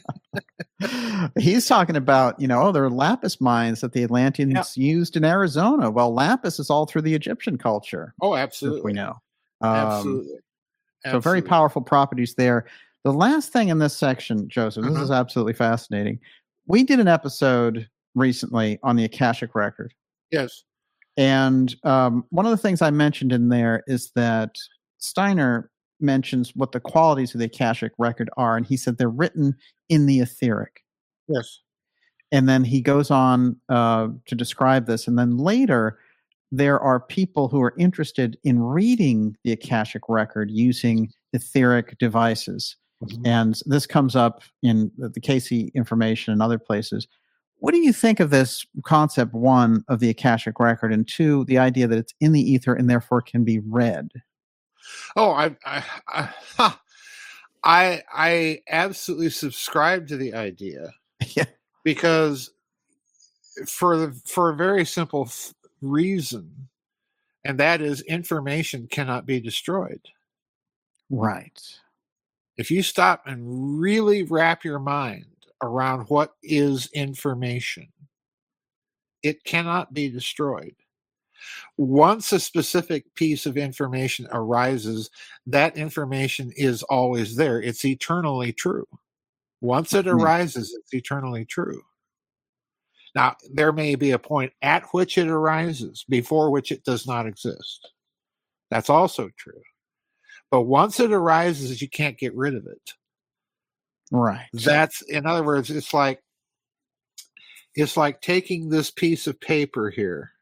Speaker 2: He's talking about, you know, oh, there are lapis mines that the Atlanteans yeah. used in Arizona. Well, lapis is all through the Egyptian culture.
Speaker 3: Oh, absolutely.
Speaker 2: We know. Um,
Speaker 3: absolutely. absolutely.
Speaker 2: So very powerful properties there. The last thing in this section, Joseph, this uh-huh. is absolutely fascinating. We did an episode recently on the Akashic Record.
Speaker 3: Yes.
Speaker 2: And um, one of the things I mentioned in there is that Steiner mentions what the qualities of the Akashic Record are, and he said they're written in the etheric.
Speaker 3: Yes.
Speaker 2: And then he goes on uh, to describe this, and then later there are people who are interested in reading the Akashic Record using etheric devices. Mm-hmm. And this comes up in the Casey information and other places. What do you think of this concept, one, of the Akashic Record, and two, the idea that it's in the ether and therefore can be read?
Speaker 3: Oh, I, I, I, huh. I, I absolutely subscribe to the idea.
Speaker 2: Yeah.
Speaker 3: Because for the, for a very simple f- reason, and that is information cannot be destroyed.
Speaker 2: Right.
Speaker 3: If you stop and really wrap your mind around what is information, it cannot be destroyed. Once a specific piece of information arises, that information is always there. It's eternally true. Once it arises, it's eternally true. Now, there may be a point at which it arises, before which it does not exist. That's also true. But once it arises, you can't get rid of it.
Speaker 2: Right.
Speaker 3: That's, in other words, it's like it's like taking this piece of paper here.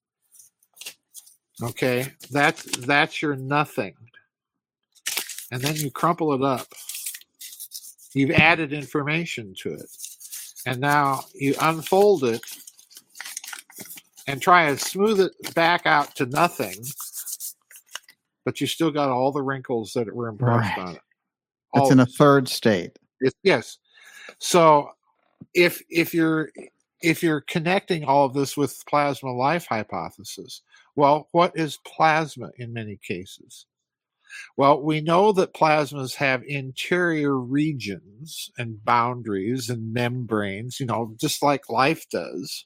Speaker 3: Okay, that's that's your nothing. And then you crumple it up. You've added information to it. And now you unfold it and try to smooth it back out to nothing. But you still got all the wrinkles that were impressed
Speaker 2: right.
Speaker 3: on it.
Speaker 2: All it's in a third state.
Speaker 3: It, yes. So if if you're if you're connecting all of this with plasma life hypothesis, well, what is plasma in many cases? Well, we know that plasmas have interior regions and boundaries and membranes, you know, just like life does.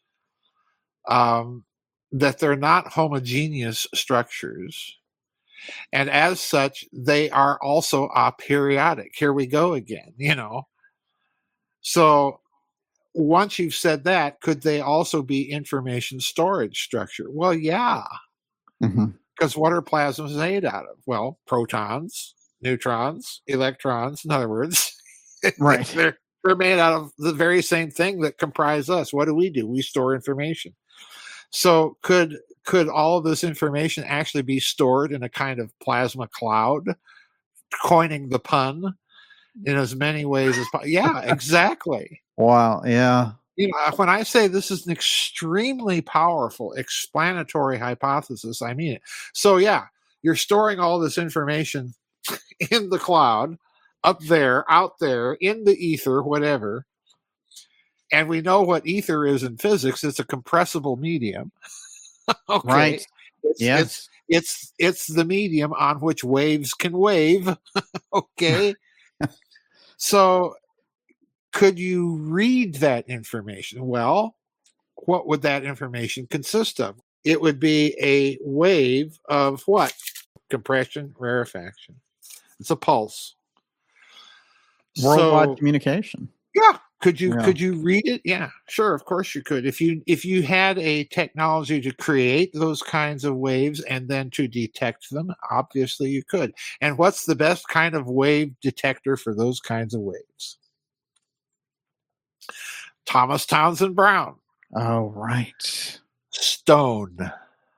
Speaker 3: Um, that they're not homogeneous structures. And as such, they are also aperiodic. Here we go again, you know. So once you've said that, could they also be information storage structure? Well, yeah.
Speaker 2: Mm-hmm.
Speaker 3: Because what are plasmas made out of? Well, protons, neutrons, electrons. In other words,
Speaker 2: right.
Speaker 3: they're, they're made out of the very same thing that comprise us. What do we do? We store information. So could could all of this information actually be stored in a kind of plasma cloud, coining the pun in as many ways as possible? Yeah, exactly.
Speaker 2: Wow. Yeah.
Speaker 3: You know, when I say this is an extremely powerful explanatory hypothesis, I mean it. So yeah, you're storing all this information in the cloud, up there, out there, in the ether, whatever. And we know what ether is in physics. It's a compressible medium. Okay.
Speaker 2: Right.
Speaker 3: It's,
Speaker 2: yes.
Speaker 3: It's, it's, it's the medium on which waves can wave. Okay. So could you read that information? Well, what would that information consist of? It would be a wave of what? Compression, rarefaction. It's a pulse.
Speaker 2: Worldwide
Speaker 3: so,
Speaker 2: communication.
Speaker 3: Yeah. Could you
Speaker 2: yeah.
Speaker 3: could you read it? Yeah, sure, of course you could. If you if you had a technology to create those kinds of waves and then to detect them, obviously you could. And what's the best kind of wave detector for those kinds of waves? Thomas Townsend Brown.
Speaker 2: Oh, right.
Speaker 3: Stone.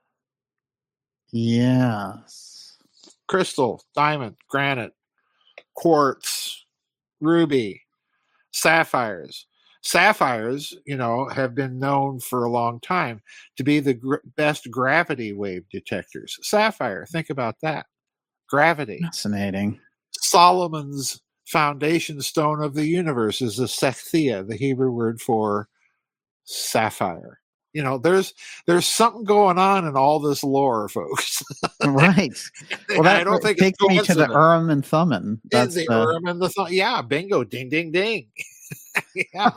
Speaker 2: Yes.
Speaker 3: Crystal, diamond, granite, quartz, ruby, sapphires. Sapphires, you know, have been known for a long time to be the gr- best gravity wave detectors. Sapphire, think about that. Gravity.
Speaker 2: Fascinating.
Speaker 3: Solomon's foundation stone of the universe is the Sethia, the Hebrew word for sapphire. You know, there's there's something going on in all this lore, folks.
Speaker 2: Right. Well, that
Speaker 3: I don't think
Speaker 2: takes
Speaker 3: it's
Speaker 2: me to the Urim and Thummim.
Speaker 3: That's the uh, Urim and the Thummim. Yeah, bingo, ding, ding, ding. Yeah.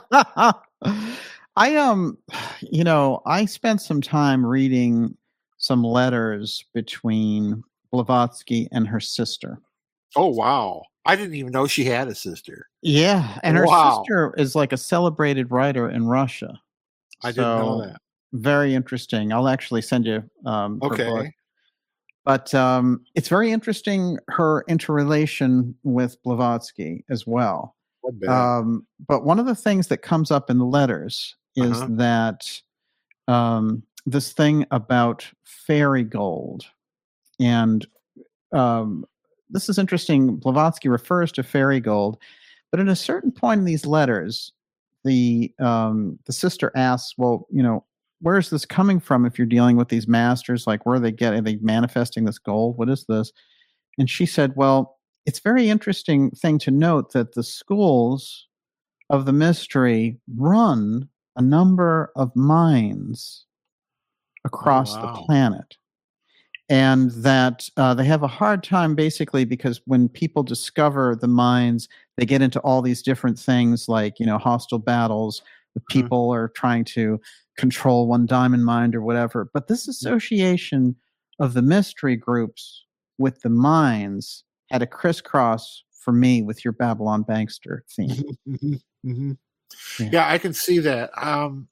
Speaker 2: I um, you know, I spent some time reading some letters between Blavatsky and her sister.
Speaker 3: Oh wow! I didn't even know she had a sister.
Speaker 2: Yeah, and her
Speaker 3: wow.
Speaker 2: sister is like a celebrated writer in Russia.
Speaker 3: I
Speaker 2: so,
Speaker 3: didn't know that.
Speaker 2: Very interesting. I'll actually send you um, her
Speaker 3: okay.
Speaker 2: book. But um, it's very interesting, her interrelation with Blavatsky as well. Um, but one of the things that comes up in the letters is
Speaker 3: uh-huh.
Speaker 2: that um, this thing about fairy gold. And um, this is interesting. Blavatsky refers to fairy gold. But at a certain point in these letters, the um, the sister asks, well, you know, where is this coming from if you're dealing with these masters? Like, where are they getting? Are they manifesting this gold? What is this? And she said, well, it's a very interesting thing to note that the schools of the mystery run a number of mines across
Speaker 3: oh, wow.
Speaker 2: the planet. And that uh, they have a hard time basically because when people discover the mines, they get into all these different things like, you know, hostile battles. The people mm-hmm. are trying to control one diamond mine or whatever. But this association of the mystery groups with the mines had a crisscross for me with your Babylon Bankster theme.
Speaker 3: Mm-hmm. Mm-hmm. Yeah. yeah, I can see that. Um,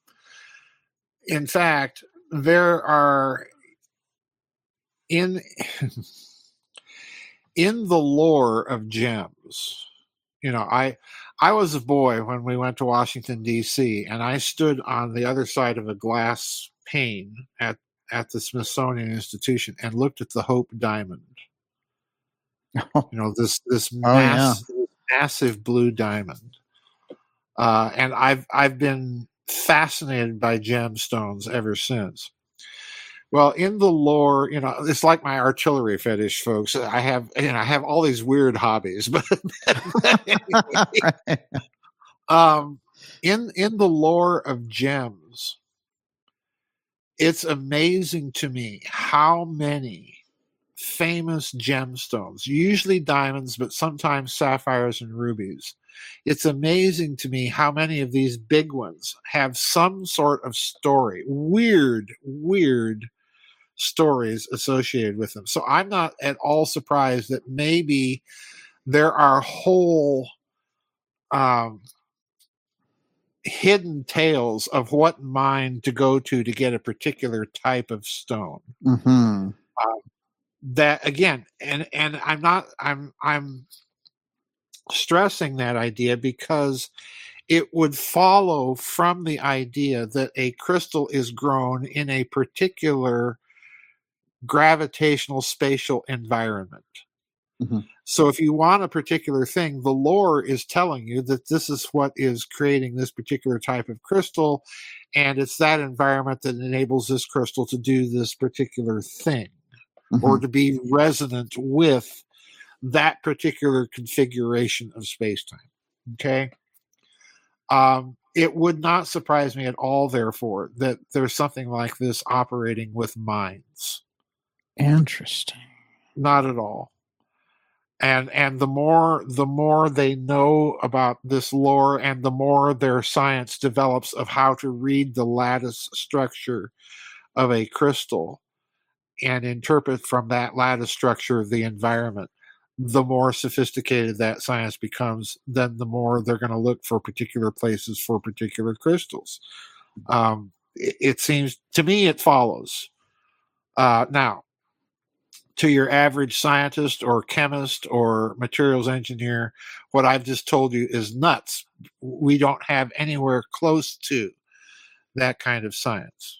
Speaker 3: in fact, there are in in the lore of gems. You know, I I was a boy when we went to Washington, D C, and I stood on the other side of a glass pane at, at the Smithsonian Institution and looked at the Hope Diamond. You know, this this
Speaker 2: oh,
Speaker 3: mass,
Speaker 2: yeah.
Speaker 3: massive blue diamond. Uh, and I've I've been fascinated by gemstones ever since. Well, in the lore, you know, it's like my artillery fetish, folks. I have, you know, I have all these weird hobbies, but, but anyway,
Speaker 2: Right.
Speaker 3: um, in in the lore of gems, it's amazing to me how many famous gemstones, usually diamonds, but sometimes sapphires and rubies. It's amazing to me how many of these big ones have some sort of story, weird, weird stories associated with them. So I'm not at all surprised that maybe there are whole um, hidden tales of what mine to go to to get a particular type of stone.
Speaker 2: Mm-hmm.
Speaker 3: Um, that again, and and I'm not I'm I'm stressing that idea because it would follow from the idea that a crystal is grown in a particular gravitational spatial environment.
Speaker 2: Mm-hmm.
Speaker 3: So if you want a particular thing, the lore is telling you that this is what is creating this particular type of crystal, and it's that environment that enables this crystal to do this particular thing, mm-hmm. or to be resonant with that particular configuration of space-time. Okay? Um, it would not surprise me at all, therefore, that there's something like this operating with mines.
Speaker 2: Interesting.
Speaker 3: Not at all. And and the more the more they know about this lore, and the more their science develops of how to read the lattice structure of a crystal and interpret from that lattice structure the environment, the more sophisticated that science becomes, then the more they're going to look for particular places for particular crystals. Um, it, it seems to me it follows. Uh, now, to your average scientist or chemist or materials engineer, what I've just told you is nuts. We don't have anywhere close to that kind of science.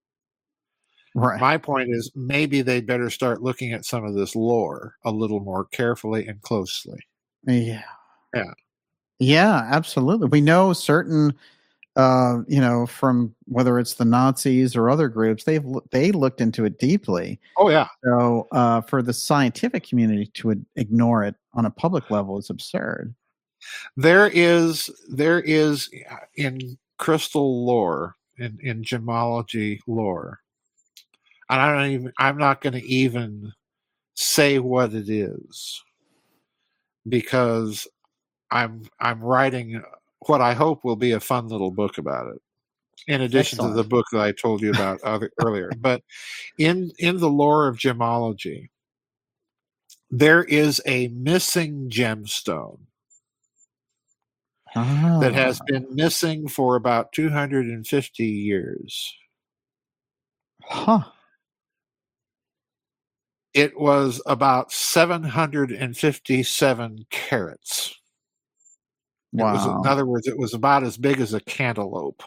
Speaker 2: Right.
Speaker 3: My point is maybe they'd better start looking at some of this lore a little more carefully and closely.
Speaker 2: Yeah.
Speaker 3: Yeah.
Speaker 2: Yeah, absolutely. We know certain Uh, you know, from whether it's the Nazis or other groups, they've they looked into it deeply.
Speaker 3: Oh yeah.
Speaker 2: So uh, for the scientific community to ignore it on a public level is absurd.
Speaker 3: There is there is in crystal lore, in, in gemology lore, and I don't even I'm not going to even say what it is, because I'm I'm writing what I hope will be a fun little book about it, in addition Excellent. to the book that I told you about other, earlier. But in in the lore of gemology, there is a missing gemstone
Speaker 2: ah.
Speaker 3: that has been missing for about two hundred fifty years.
Speaker 2: Huh.
Speaker 3: It was about seven hundred fifty-seven carats.
Speaker 2: Wow.
Speaker 3: It was, in other words, it was about as big as a cantaloupe.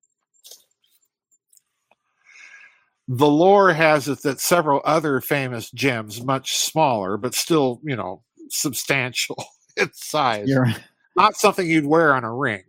Speaker 3: The lore has it that several other famous gems, much smaller, but still, you know, substantial in size.
Speaker 2: You're...
Speaker 3: Not something you'd wear on a ring.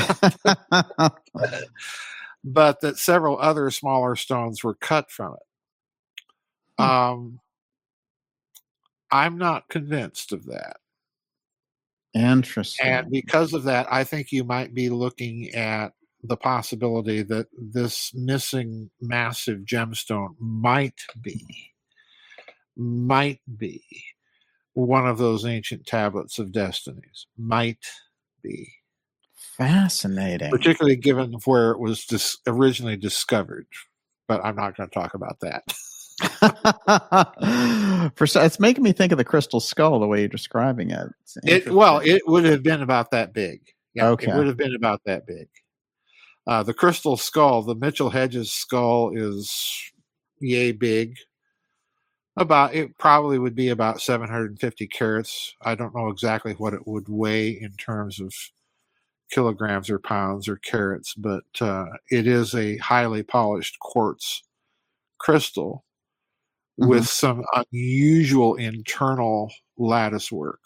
Speaker 3: But that several other smaller stones were cut from it. Hmm. Um, I'm not convinced of that.
Speaker 2: Interesting.
Speaker 3: And because of that, I think you might be looking at the possibility that this missing massive gemstone might be, might be one of those ancient tablets of destinies. Might be.
Speaker 2: Fascinating.
Speaker 3: Particularly given where it was dis- originally discovered. But I'm not going to talk about that.
Speaker 2: For it's making me think of the crystal skull the way you're describing it.
Speaker 3: It well, it would have been about that big. Yeah,
Speaker 2: okay.
Speaker 3: It would have been about that big. Uh, the crystal skull, the Mitchell Hedges skull, is yay big. About it probably would be about seven hundred fifty carats. I don't know exactly what it would weigh in terms of kilograms or pounds or carats, but uh, it is a highly polished quartz crystal. Mm-hmm. With some unusual internal lattice work.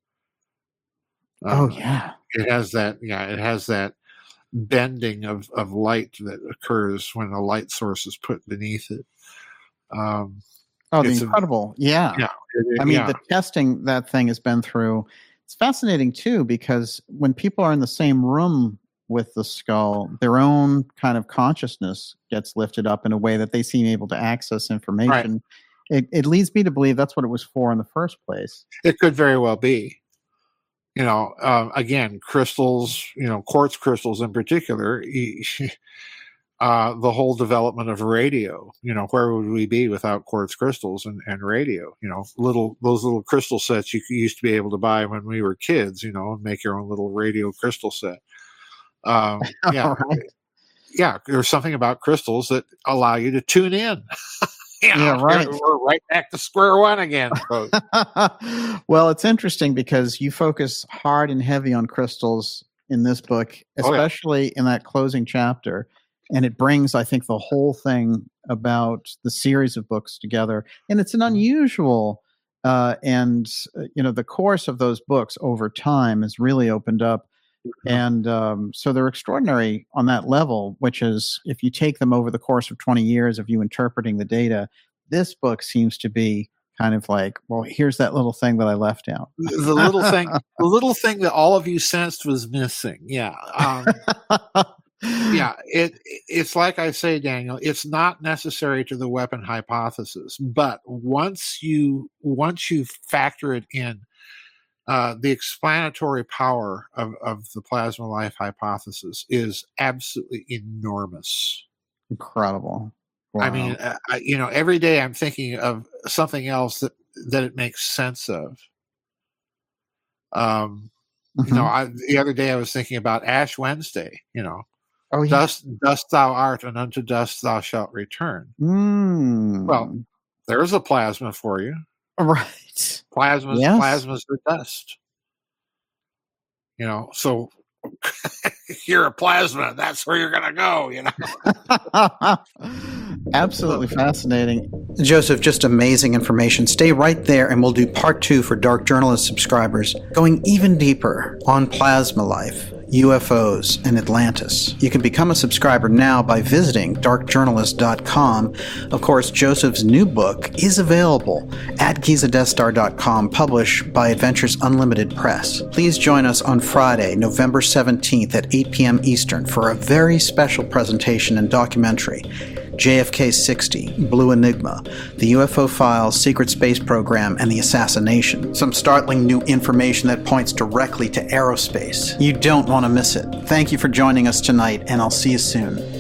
Speaker 2: Oh
Speaker 3: um,
Speaker 2: yeah,
Speaker 3: it has that. Yeah, it has that bending of, of light that occurs when a light source is put beneath it. Um,
Speaker 2: oh, the incredible. A, yeah. yeah it, I mean, yeah. the testing that thing has been through, it's fascinating too, because when people are in the same room with the skull, their own kind of consciousness gets lifted up in a way that they seem able to access information. Right. It, it leads me to believe that's what it was for in the first place.
Speaker 3: It could very well be. You know, uh, again, crystals, you know, quartz crystals in particular, uh, the whole development of radio, you know, where would we be without quartz crystals and, and radio? You know, little those little crystal sets you used to be able to buy when we were kids, you know, and make your own little radio crystal set. Um, yeah. Right. Yeah, there's something about crystals that allow you to tune in. Yeah, yeah, right. We're right back to square one again.
Speaker 2: Well, it's interesting because you focus hard and heavy on crystals in this book, especially oh, yeah. in that closing chapter. And it brings, I think, the whole thing about the series of books together. And it's an unusual, uh, and, uh, you know, the course of those books over time has really opened up. Mm-hmm. And um, so they're extraordinary on that level, which is if you take them over the course of twenty years of you interpreting the data, this book seems to be kind of like, well, here's that little thing that I left out.
Speaker 3: The little thing, the little thing that all of you sensed was missing. Yeah. Um, yeah. It, it's like I say, Daniel, it's not necessary to the weapon hypothesis, but once you, once you factor it in, Uh, the explanatory power of, of the plasma life hypothesis is absolutely enormous.
Speaker 2: Incredible. Wow.
Speaker 3: I mean, uh, I, you know, every day I'm thinking of something else that, that it makes sense of. Um, mm-hmm. You know, I, the other day I was thinking about Ash Wednesday, you know. Oh, yeah. Dust, dust thou art, and unto dust thou shalt return.
Speaker 2: Mm.
Speaker 3: Well, there's a plasma for you.
Speaker 2: Right.
Speaker 3: Plasmas, yes. Plasmas are dust. You know, so you're a plasma. That's where you're going to go, you know.
Speaker 2: Absolutely fascinating.
Speaker 1: Joseph, just amazing information. Stay right there and we'll do part two for Dark Journalist subscribers, going even deeper on plasma life, U F Os, and Atlantis. You can become a subscriber now by visiting dark journalist dot com. Of course, Joseph's new book is available at giza death star dot com, published by Adventures Unlimited Press. Please join us on Friday, November seventeenth at eight p.m. Eastern for a very special presentation and documentary, J F K sixty, Blue Enigma, the U F O Files, Secret Space Program, and the Assassination. Some startling new information that points directly to aerospace. You don't want to miss it. Thank you for joining us tonight, and I'll see you soon.